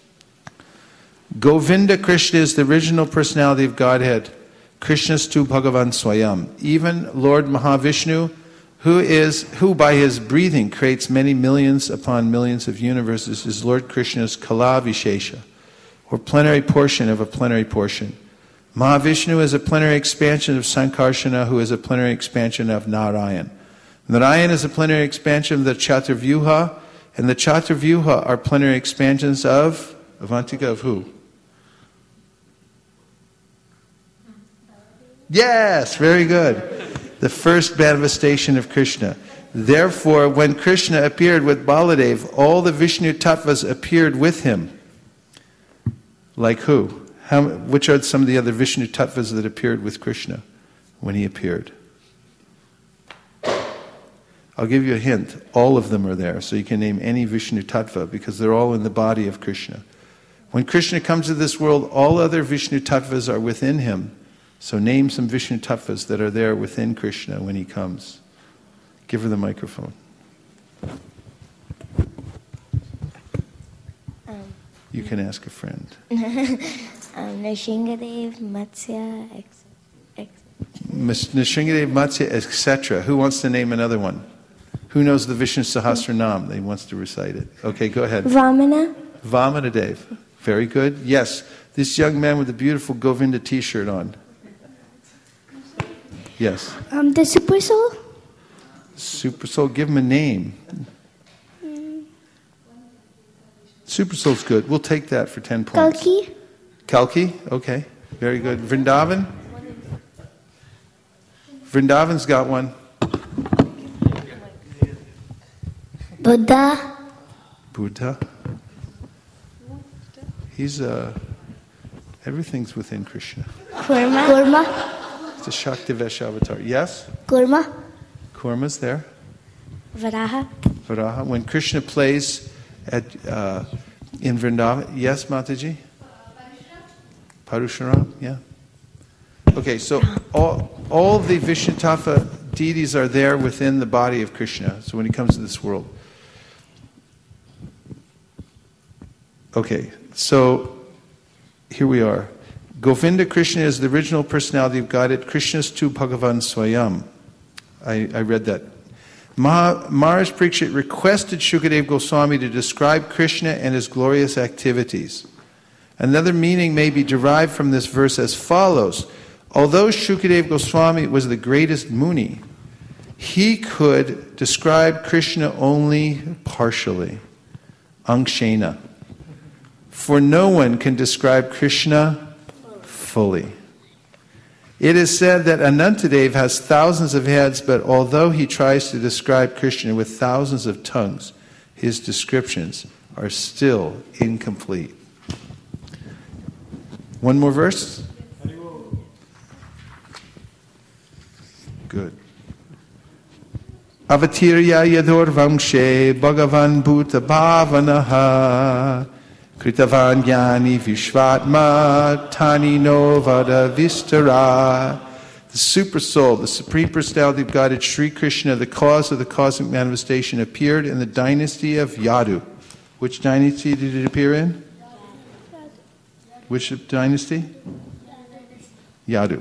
Govinda Krishna is the original personality of Godhead. Krishnastu Bhagavan Swayam. Even Lord Mahavishnu, who is who by his breathing creates many millions upon millions of universes, is Lord Krishna's Kala Vishesha, or plenary portion of a plenary portion. Mahavishnu is a plenary expansion of Sankarsana, who is a plenary expansion of Narayan. Narayan is a plenary expansion of the Chaturvyuha, and the Chaturvyuha are plenary expansions of, Avantika, of who? Yes, very good. The first manifestation of Krishna. Therefore, when Krishna appeared with Baladev, all the Vishnu Tattvas appeared with him. Like who? How, which are some of the other Vishnu Tattvas that appeared with Krishna when he appeared? I'll give you a hint. All of them are there, so you can name any Vishnu Tattva because they're all in the body of Krishna. When Krishna comes to this world, all other Vishnu Tattvas are within him. So name some Vishnu tattvas that are there within Krishna when he comes. Give her the microphone. Um, you can ask a friend. um, Nrsingadev, Matsya, et cetera. Nrsingadev, Matsya, et cetera. Who wants to name another one? Who knows the Vishnu Sahasranam? He wants to recite it. Okay, go ahead. Vamana. Vamana Dev. Very good. Yes, this young man with the beautiful Govinda t-shirt on. Yes. Um, the Super Soul. Super Soul. Give him a name. Mm. Super Soul's good. We'll take that for ten points. Kalki. Kalki. Okay. Very good. Vrindavan. Vrindavan's got one. Buddha. Buddha. He's uh, everything's within Krishna. Kurma. Kurma. It's a Shaktivesh avatar. Yes? Kurma. Kurma's there. Varaha. Varaha. When Krishna plays at uh, in Vrindavan. Yes, Mataji? Parashuram. Yeah. Okay, so all all the Vishnu tattva deities are there within the body of Krishna. So when he comes to this world. Okay, so here we are. Govinda Krishna is the original personality of Godhead. Krishna's tu Bhagavan Swayam. I, I read that. Maha, Maharaj Parikshit requested Shukadev Goswami to describe Krishna and his glorious activities. Another meaning may be derived from this verse as follows. Although Shukadev Goswami was the greatest Muni, he could describe Krishna only partially. Angshena. For no one can describe Krishna fully. It is said that Anantadev has thousands of heads, but although he tries to describe Krishna with thousands of tongues, his descriptions are still incomplete. One more verse? Good. Avatirya yadur vamshe bhagavan bhuta bhavanaha kritavan jnani vishvatma tani no vada vistara. The super soul, the supreme personality of Godhead, Sri Krishna, the cause of the cosmic manifestation, appeared in the dynasty of Yadu. Which dynasty did it appear in? Which dynasty? Yadu.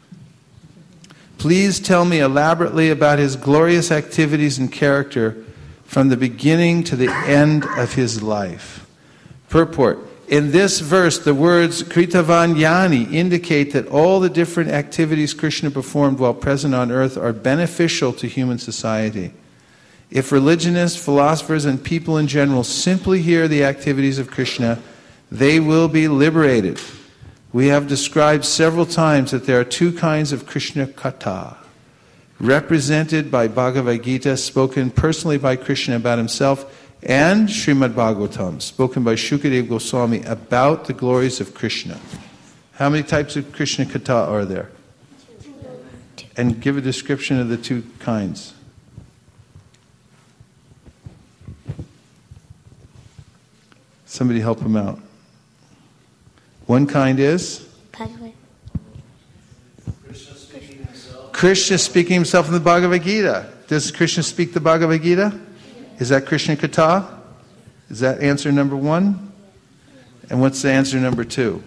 Please tell me elaborately about his glorious activities and character from the beginning to the end of his life. Purport. In this verse, the words Kritavanyani indicate that all the different activities Krishna performed while present on earth are beneficial to human society. If religionists, philosophers, and people in general simply hear the activities of Krishna, they will be liberated. We have described several times that there are two kinds of Krishna Katha, represented by Bhagavad Gita, spoken personally by Krishna about himself, and Srimad Bhagavatam, spoken by Shukadev Goswami about the glories of Krishna. How many types of Krishna Katha are there? And give a description of the two kinds. Somebody help him out. One kind is? Bhagavad. Krishna speaking himself in the Bhagavad Gita. Does Krishna speak the Bhagavad Gita? Is that Krishna Katha? Is that answer number one? And what's the answer number two?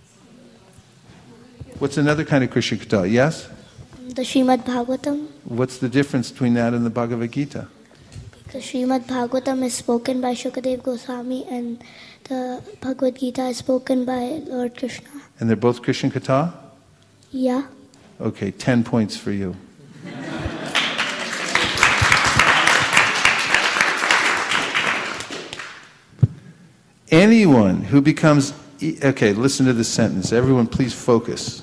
What's another kind of Krishna Katha? Yes? The Srimad Bhagavatam. What's the difference between that and the Bhagavad Gita? Because Srimad Bhagavatam is spoken by Shukadev Goswami and the Bhagavad Gita is spoken by Lord Krishna. And they're both Krishna Katha? Yeah. Okay, ten points for you. Anyone who becomes... E- okay, listen to this sentence. Everyone please focus.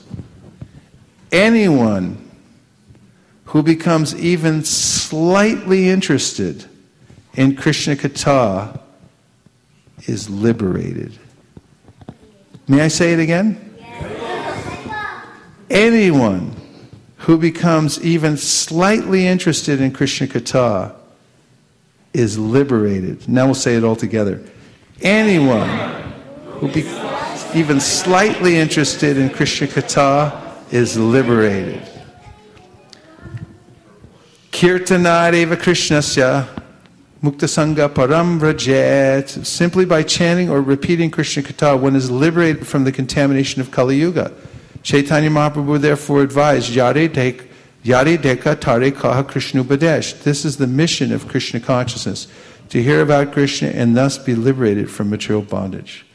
Anyone who becomes even slightly interested in Krishna Katha is liberated. May I say it again? Yes. Anyone who becomes even slightly interested in Krishna Katha is liberated. Now we'll say it all together. Anyone who becomes even slightly interested in Krishna Katha is liberated. Kirtanadeva Krishnasya Muktasanga Param Vrajet. Simply by chanting or repeating Krishna Katha, one is liberated from the contamination of Kali Yuga. Chaitanya Mahaprabhu therefore advised, Yare Deka Yare Deka Tare Kaha Krishna Badesh. This is the mission of Krishna consciousness, to hear about Krishna and thus be liberated from material bondage.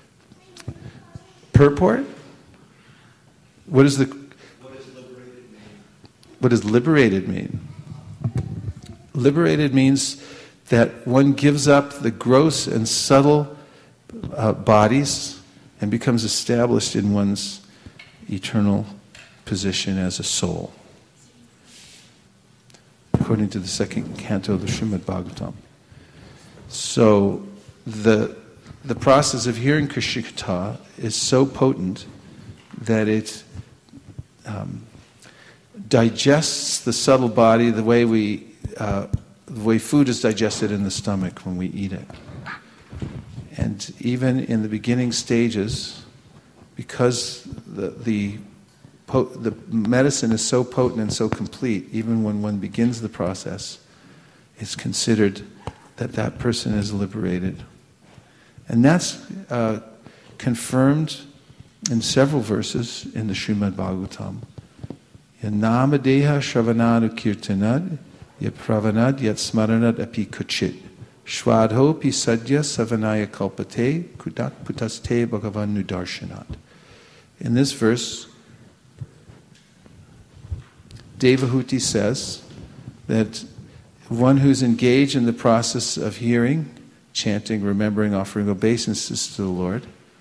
Purport? What is the What does liberated mean? What does liberated mean? Liberated means that one gives up the gross and subtle uh, bodies and becomes established in one's eternal position as a soul, according to the second canto of the Srimad Bhagavatam. So the the process of hearing Krishna Katha is so potent that it um, digests the subtle body the way we uh, the way food is digested in the stomach when we eat it. And even in the beginning stages, because the the the medicine is so potent and so complete, even when one begins the process, it's considered that that person is liberated. And that's uh, confirmed in several verses in the Srimad Bhagavatam. Yanamadeha shravanadu kirtanad, yapravanad yat smaranad api kuchit, shwadho pi sadya savanaya kalpate, kudat putaste bhagavan nudarshanat. In this verse, Devahuti says that one who's engaged in the process of hearing, chanting, remembering, offering obeisances to the Lord,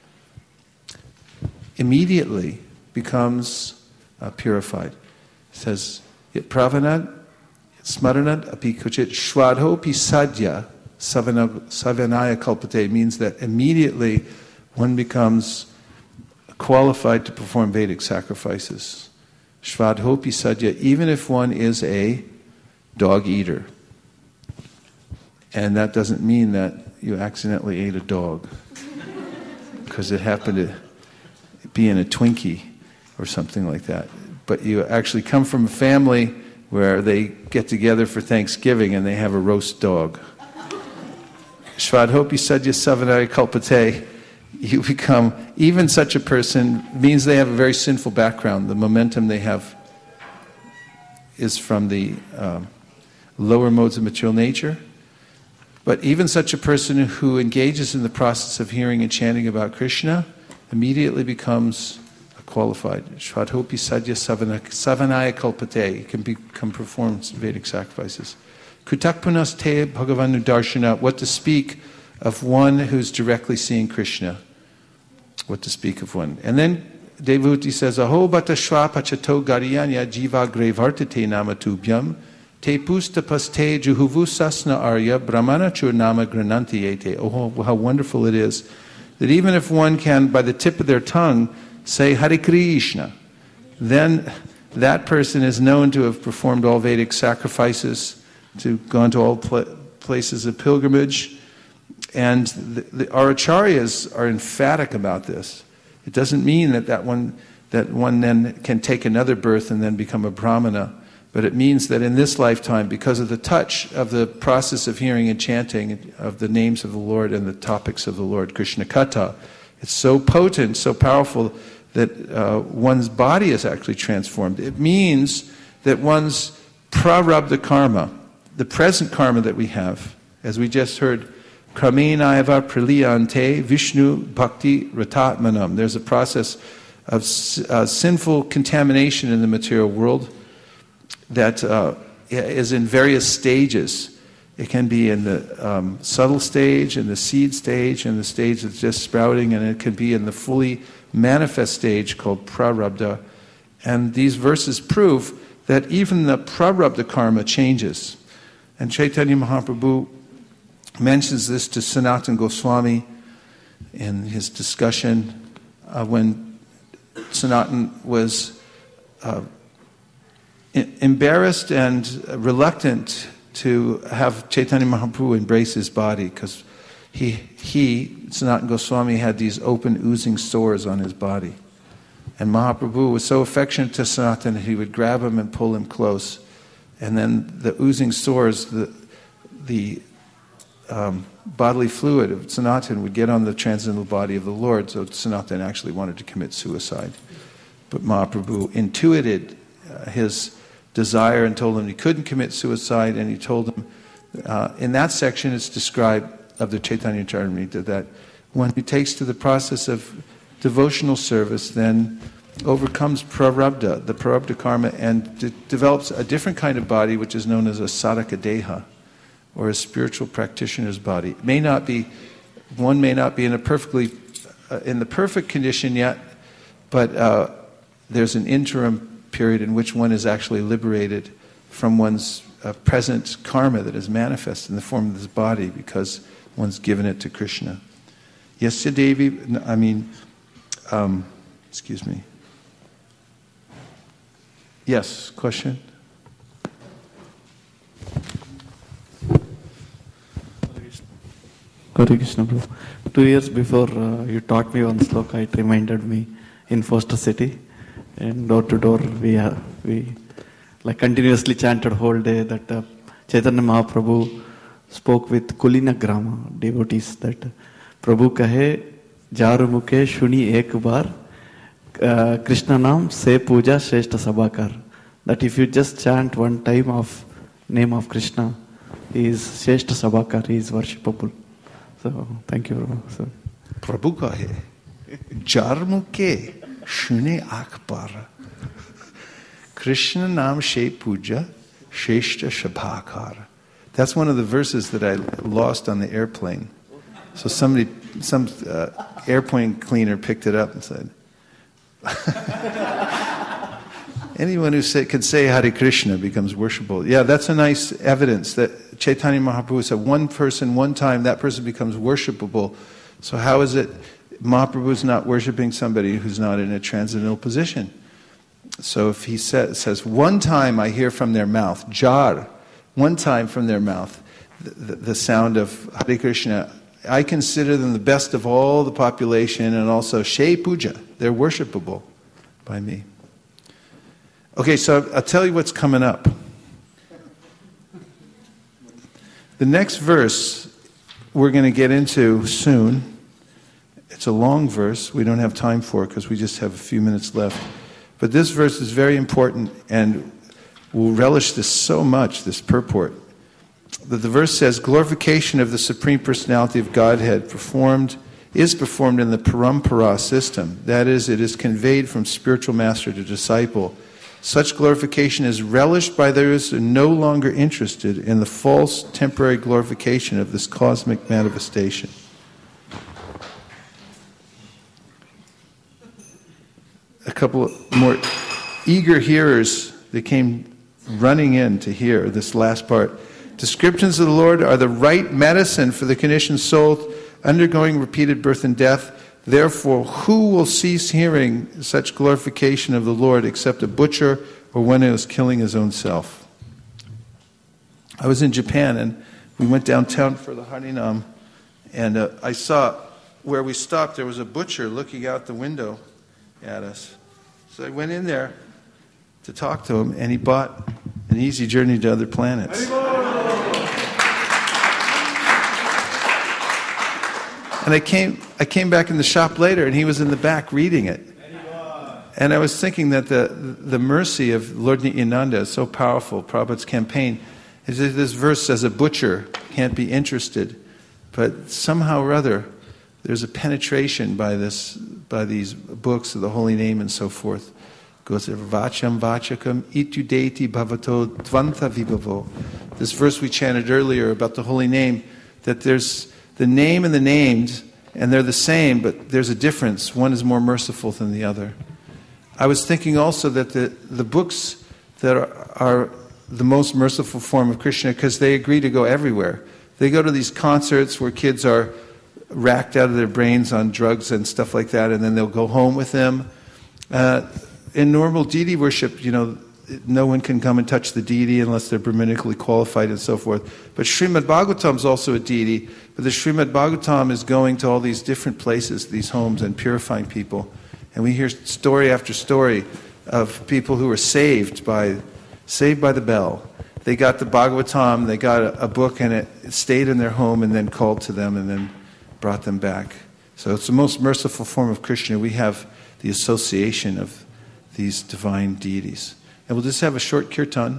immediately becomes uh, purified. It says, Yat pravanad, smaranad api kuchit, shwadho pi sadya savanaya kalpate, means that immediately one becomes qualified to perform Vedic sacrifices. Shvadho pi sadya, even if one is a dog eater. And that doesn't mean that you accidentally ate a dog, because it happened to be in a Twinkie or something like that. But you actually come from a family where they get together for Thanksgiving and they have a roast dog. Shvadho pi sadya savanaya kalpate. You become, even such a person means they have a very sinful background. The momentum they have is from the um, lower modes of material nature. But even such a person who engages in the process of hearing and chanting about Krishna immediately becomes qualified. Shvadho pi sadya savanaya kalpate. He can become perform Vedic sacrifices. Kutakpunas te bhagavanu darshana. What to speak of one who's directly seeing Krishna. What to speak of one. And then Devahuti says, Aho bata shva pachato gariyanya jiva grevartate nama tubhyam te pusta paste juhuvu sasna arya brahmana chur nama grananti ete. Oh, how wonderful it is that even if one can, by the tip of their tongue, say Hare Krishna, then that person is known to have performed all Vedic sacrifices, to gone to all pl- places of pilgrimage. And the, the, our acharyas are emphatic about this. It doesn't mean that, that one that one then can take another birth and then become a brahmana, but it means that in this lifetime, because of the touch of the process of hearing and chanting of the names of the Lord and the topics of the Lord, Krishna Katha, it's so potent, so powerful, that uh, one's body is actually transformed. It means that one's prarabdha karma, the present karma that we have, as we just heard, Kraminayava praliyante Vishnu bhakti ratatmanam. There's a process of uh, sinful contamination in the material world that uh, is in various stages. It can be in the um, subtle stage, in the seed stage, in the stage that's just sprouting, and it can be in the fully manifest stage called prarabdha. And these verses prove that even the prarabdha karma changes. And Chaitanya Mahaprabhu mentions this to Sanatana Goswami in his discussion uh, when Sanatana was uh, embarrassed and reluctant to have Chaitanya Mahaprabhu embrace his body, because he, he, Sanatana Goswami, had these open oozing sores on his body. And Mahaprabhu was so affectionate to Sanatan that he would grab him and pull him close. And then the oozing sores, the, the um, bodily fluid of Sanatan would get on the transcendental body of the Lord, so Sanatan actually wanted to commit suicide. But Mahaprabhu intuited uh, his desire and told him he couldn't commit suicide, and he told him, uh, in that section it's described of the Chaitanya Charitamrita that one who takes to the process of devotional service then overcomes prarabdha, the prarabdha karma, and de- develops a different kind of body which is known as a sadhaka deha, or a spiritual practitioner's body. It may not be, one may not be in a perfectly, uh, in the perfect condition yet, but uh, there's an interim period in which one is actually liberated from one's uh, present karma that is manifest in the form of this body because one's given it to Krishna. Yasya Devi, I mean, um, excuse me. Yes, question? Hare Krishna, Prabhu. Two years before uh, you taught me one sloka, it reminded me in Foster City, and door to door we uh, we like continuously chanted whole day that uh, Chaitanya Mahaprabhu spoke with Kulina Grama devotees that uh, Prabhu kahe jaru mukhe shuni ek bar uh, Krishna naam se puja shreshta sabakar. That if you just chant one time of name of Krishna, he is shreshta sabakar, he is worshipable. So thank you, Prabhu. So, Prabhu kahe jar mukhe shuni akbar Krishna naam she puja shreshta sabakar. That's one of the verses that I lost on the airplane. So somebody, some uh, airplane cleaner picked it up and said, anyone who say, can say Hare Krishna becomes worshipable. Yeah, that's a nice evidence that Chaitanya Mahaprabhu said, one person, one time, that person becomes worshipable. So how is it Mahaprabhu is not worshiping somebody who's not in a transcendental position? So if he says, says one time I hear from their mouth, jar, one time from their mouth, the, the, the sound of Hare Krishna, I consider them the best of all the population, and also Shei Puja. They're worshipable by me. Okay, so I'll tell you what's coming up. The next verse we're going to get into soon. It's a long verse. We don't have time for it because we just have a few minutes left. But this verse is very important, and we'll relish this so much, this purport. That the verse says, glorification of the Supreme Personality of Godhead performed is performed in the parampara system. That is, it is conveyed from spiritual master to disciple. Such glorification is relished by those who are no longer interested in the false temporary glorification of this cosmic manifestation. A couple more eager hearers, they came running in to hear this last part. Descriptions of the Lord are the right medicine for the conditioned soul undergoing repeated birth and death. Therefore, who will cease hearing such glorification of the Lord except a butcher or one who is killing his own self? I was in Japan and we went downtown for the Harinam, and uh, I saw where we stopped there was a butcher looking out the window at us. So I went in there to talk to him, and he bought an easy journey to other planets. And I came I came back in the shop later, and he was in the back reading it. And I was thinking that the the mercy of Lord Nityananda is so powerful. Prabhupada's campaign is that this verse says a butcher can't be interested, but somehow or other there's a penetration by this by these books of the holy name and so forth. Goes vacham vachakam itudeti bhavato dvanta vibhavo. This verse we chanted earlier about the holy name, that there's the name and the named, and they're the same, but there's a difference. One is more merciful than the other. I was thinking also that the, the books that are, are the most merciful form of Krishna, because they agree to go everywhere. They go to these concerts where kids are racked out of their brains on drugs and stuff like that, and then they'll go home with them. Uh, in normal deity worship, you know, no one can come and touch the deity unless they're Brahmanically qualified and so forth. But Srimad Bhagavatam is also a deity, but the Srimad Bhagavatam is going to all these different places, these homes, and purifying people. And we hear story after story of people who were saved by, saved by the bell. They got the Bhagavatam, they got a, a book, and it, it stayed in their home and then called to them and then brought them back. So it's the most merciful form of Krishna. We have the association of these divine deities. And we'll just have a short kirtan.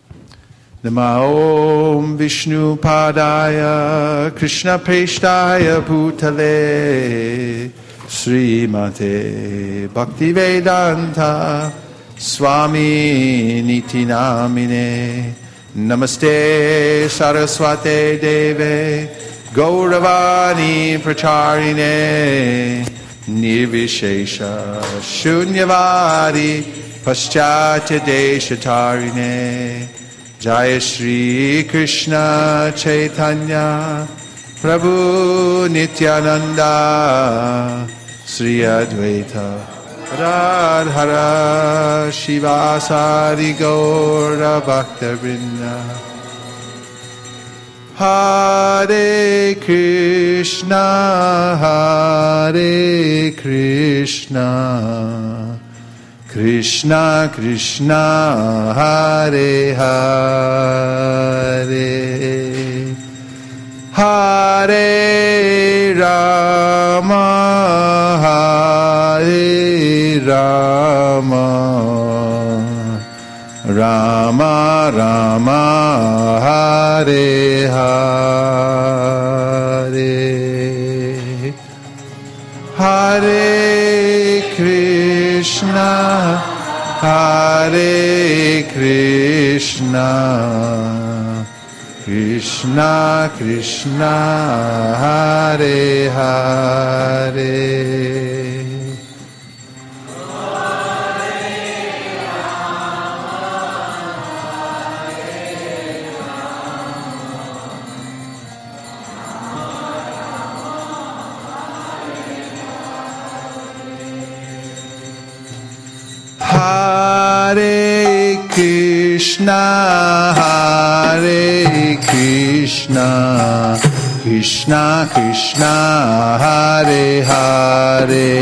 Nama Om Vishnu Padaya Krishna Preshtaya Bhutale Srimate Bhaktivedanta Swami Niti Namine Namaste Saraswate Deve Gauravani Pracharine Nirvishesha Shunyavadi Paschatya Deshatarine Jaya Shri Krishna Chaitanya Prabhu Nityananda Sri Advaita Radhara Shivasari Gaura Bhakta Vrinda Hare Krishna Hare Krishna Krishna Krishna Hare Hare Hare Rama Hare Rama Rama Rama Hare Hare Hare Krishna Hare Krishna Krishna Krishna Hare Hare Hare Krishna, Hare Krishna, Krishna Krishna, Hare Hare,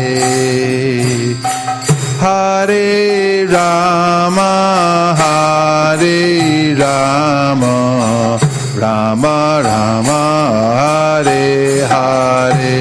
Hare Rama, Hare Rama, Rama Rama, Hare Hare.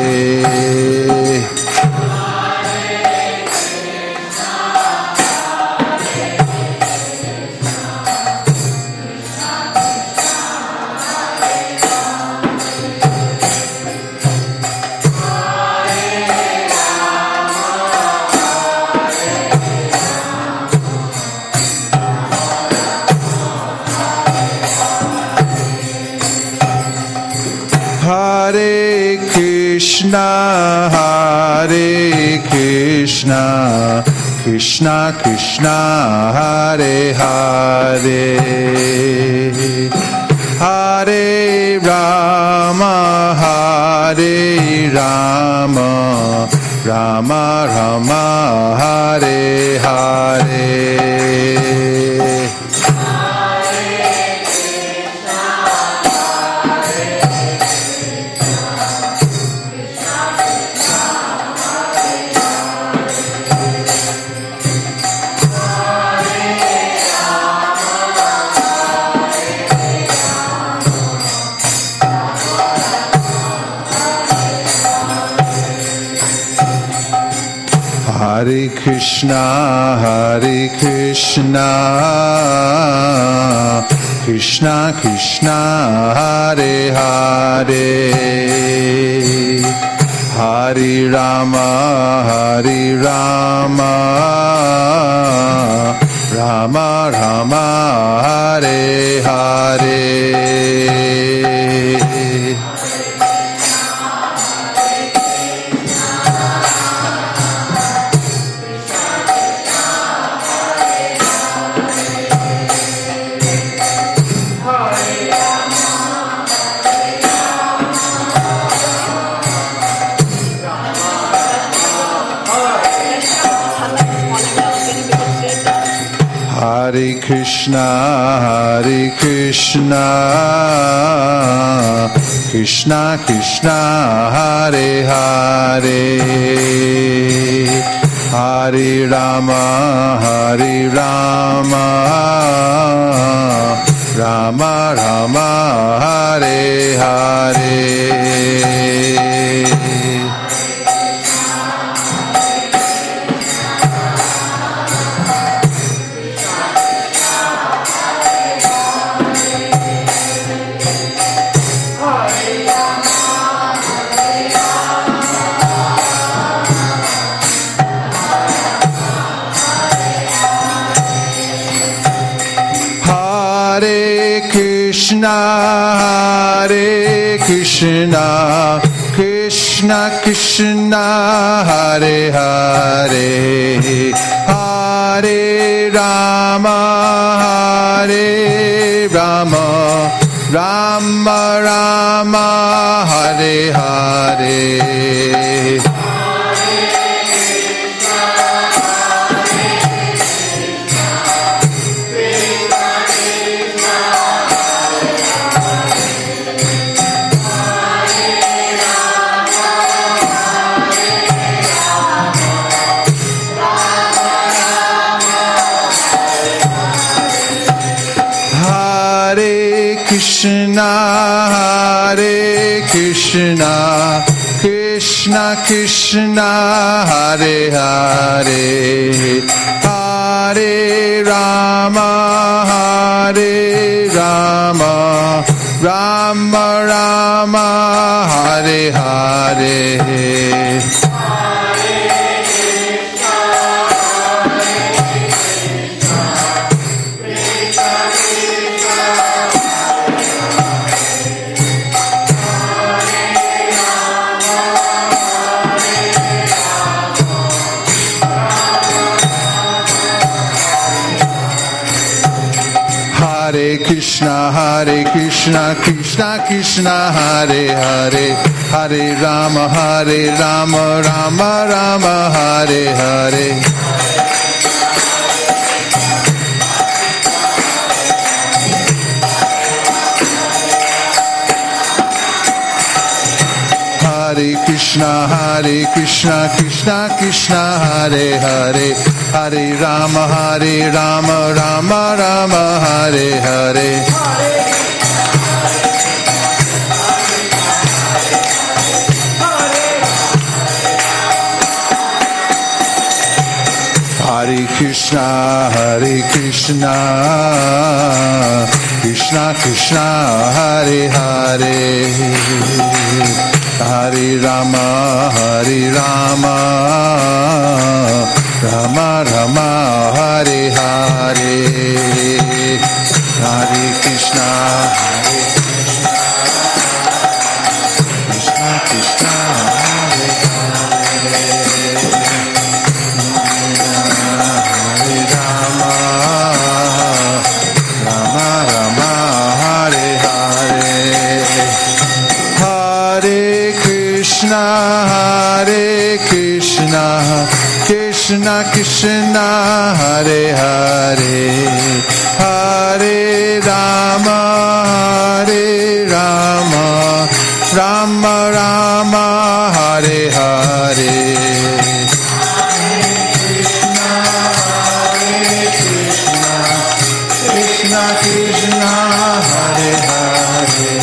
Hare Krishna, Hare Krishna, Krishna Krishna, Hare Hare, Hare Rama, Hare Rama, Rama Rama, Hare Hare. Hare Krishna, Hare Krishna, Krishna Krishna, Hare Hare, Hare Rama, Hare Rama, Rama Rama, Hare Hare. Hare Krishna, Hare Krishna, Krishna Krishna, Hare Hare, Hare Rama, Hare Rama, Rama Rama, Hare Hare. Krishna, Hare Krishna, Krishna Krishna, Hare Hare, Hare Rama, Hare Rama, Rama Rama, Hare Hare. Krishna, Hare Krishna, Krishna Krishna, Hare Hare, Hare Rama, Hare Rama, Rama Rama, Hare Hare. Hare Krishna, Hare Krishna, Krishna Krishna, Hare Hare, Hare Rama, Hare Rama, Rama Rama, Hare Hare. Hare Krishna, Hare Krishna, Krishna Krishna, Hare Hare, Hare Rama, Hare Rama, Rama Rama, Hare Hare. Hare Krishna, Hare Krishna, Krishna Krishna, Hare Hare, Hare Rama, Hare Rama, Rama Rama, Hare Hare. Hare Krishna, Hare Krishna, Krishna Krishna, Hare Hare, Hare Rama, Rama Rama, Hare Hare. Hare Krishna, Hare Krishna, Krishna Krishna, Hare Hare, Hare Rama, Hare Rama, Rama Rama, Hare Hare. Krishna Krishna, Hare Hare,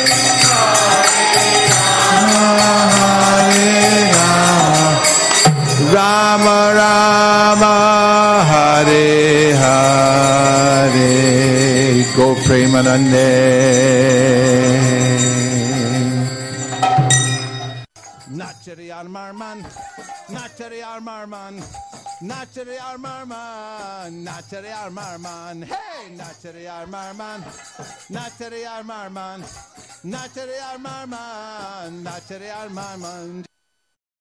Hare Rama, Rama Rama, Hare Hare. Go Premanande. Nachari Armarman, Nachari Armarman, Nachari Armarman, Nachari Armarman, hey, Nachari Armarman, Nachari Armarman, Nachari Armarman, Nachari Armarman.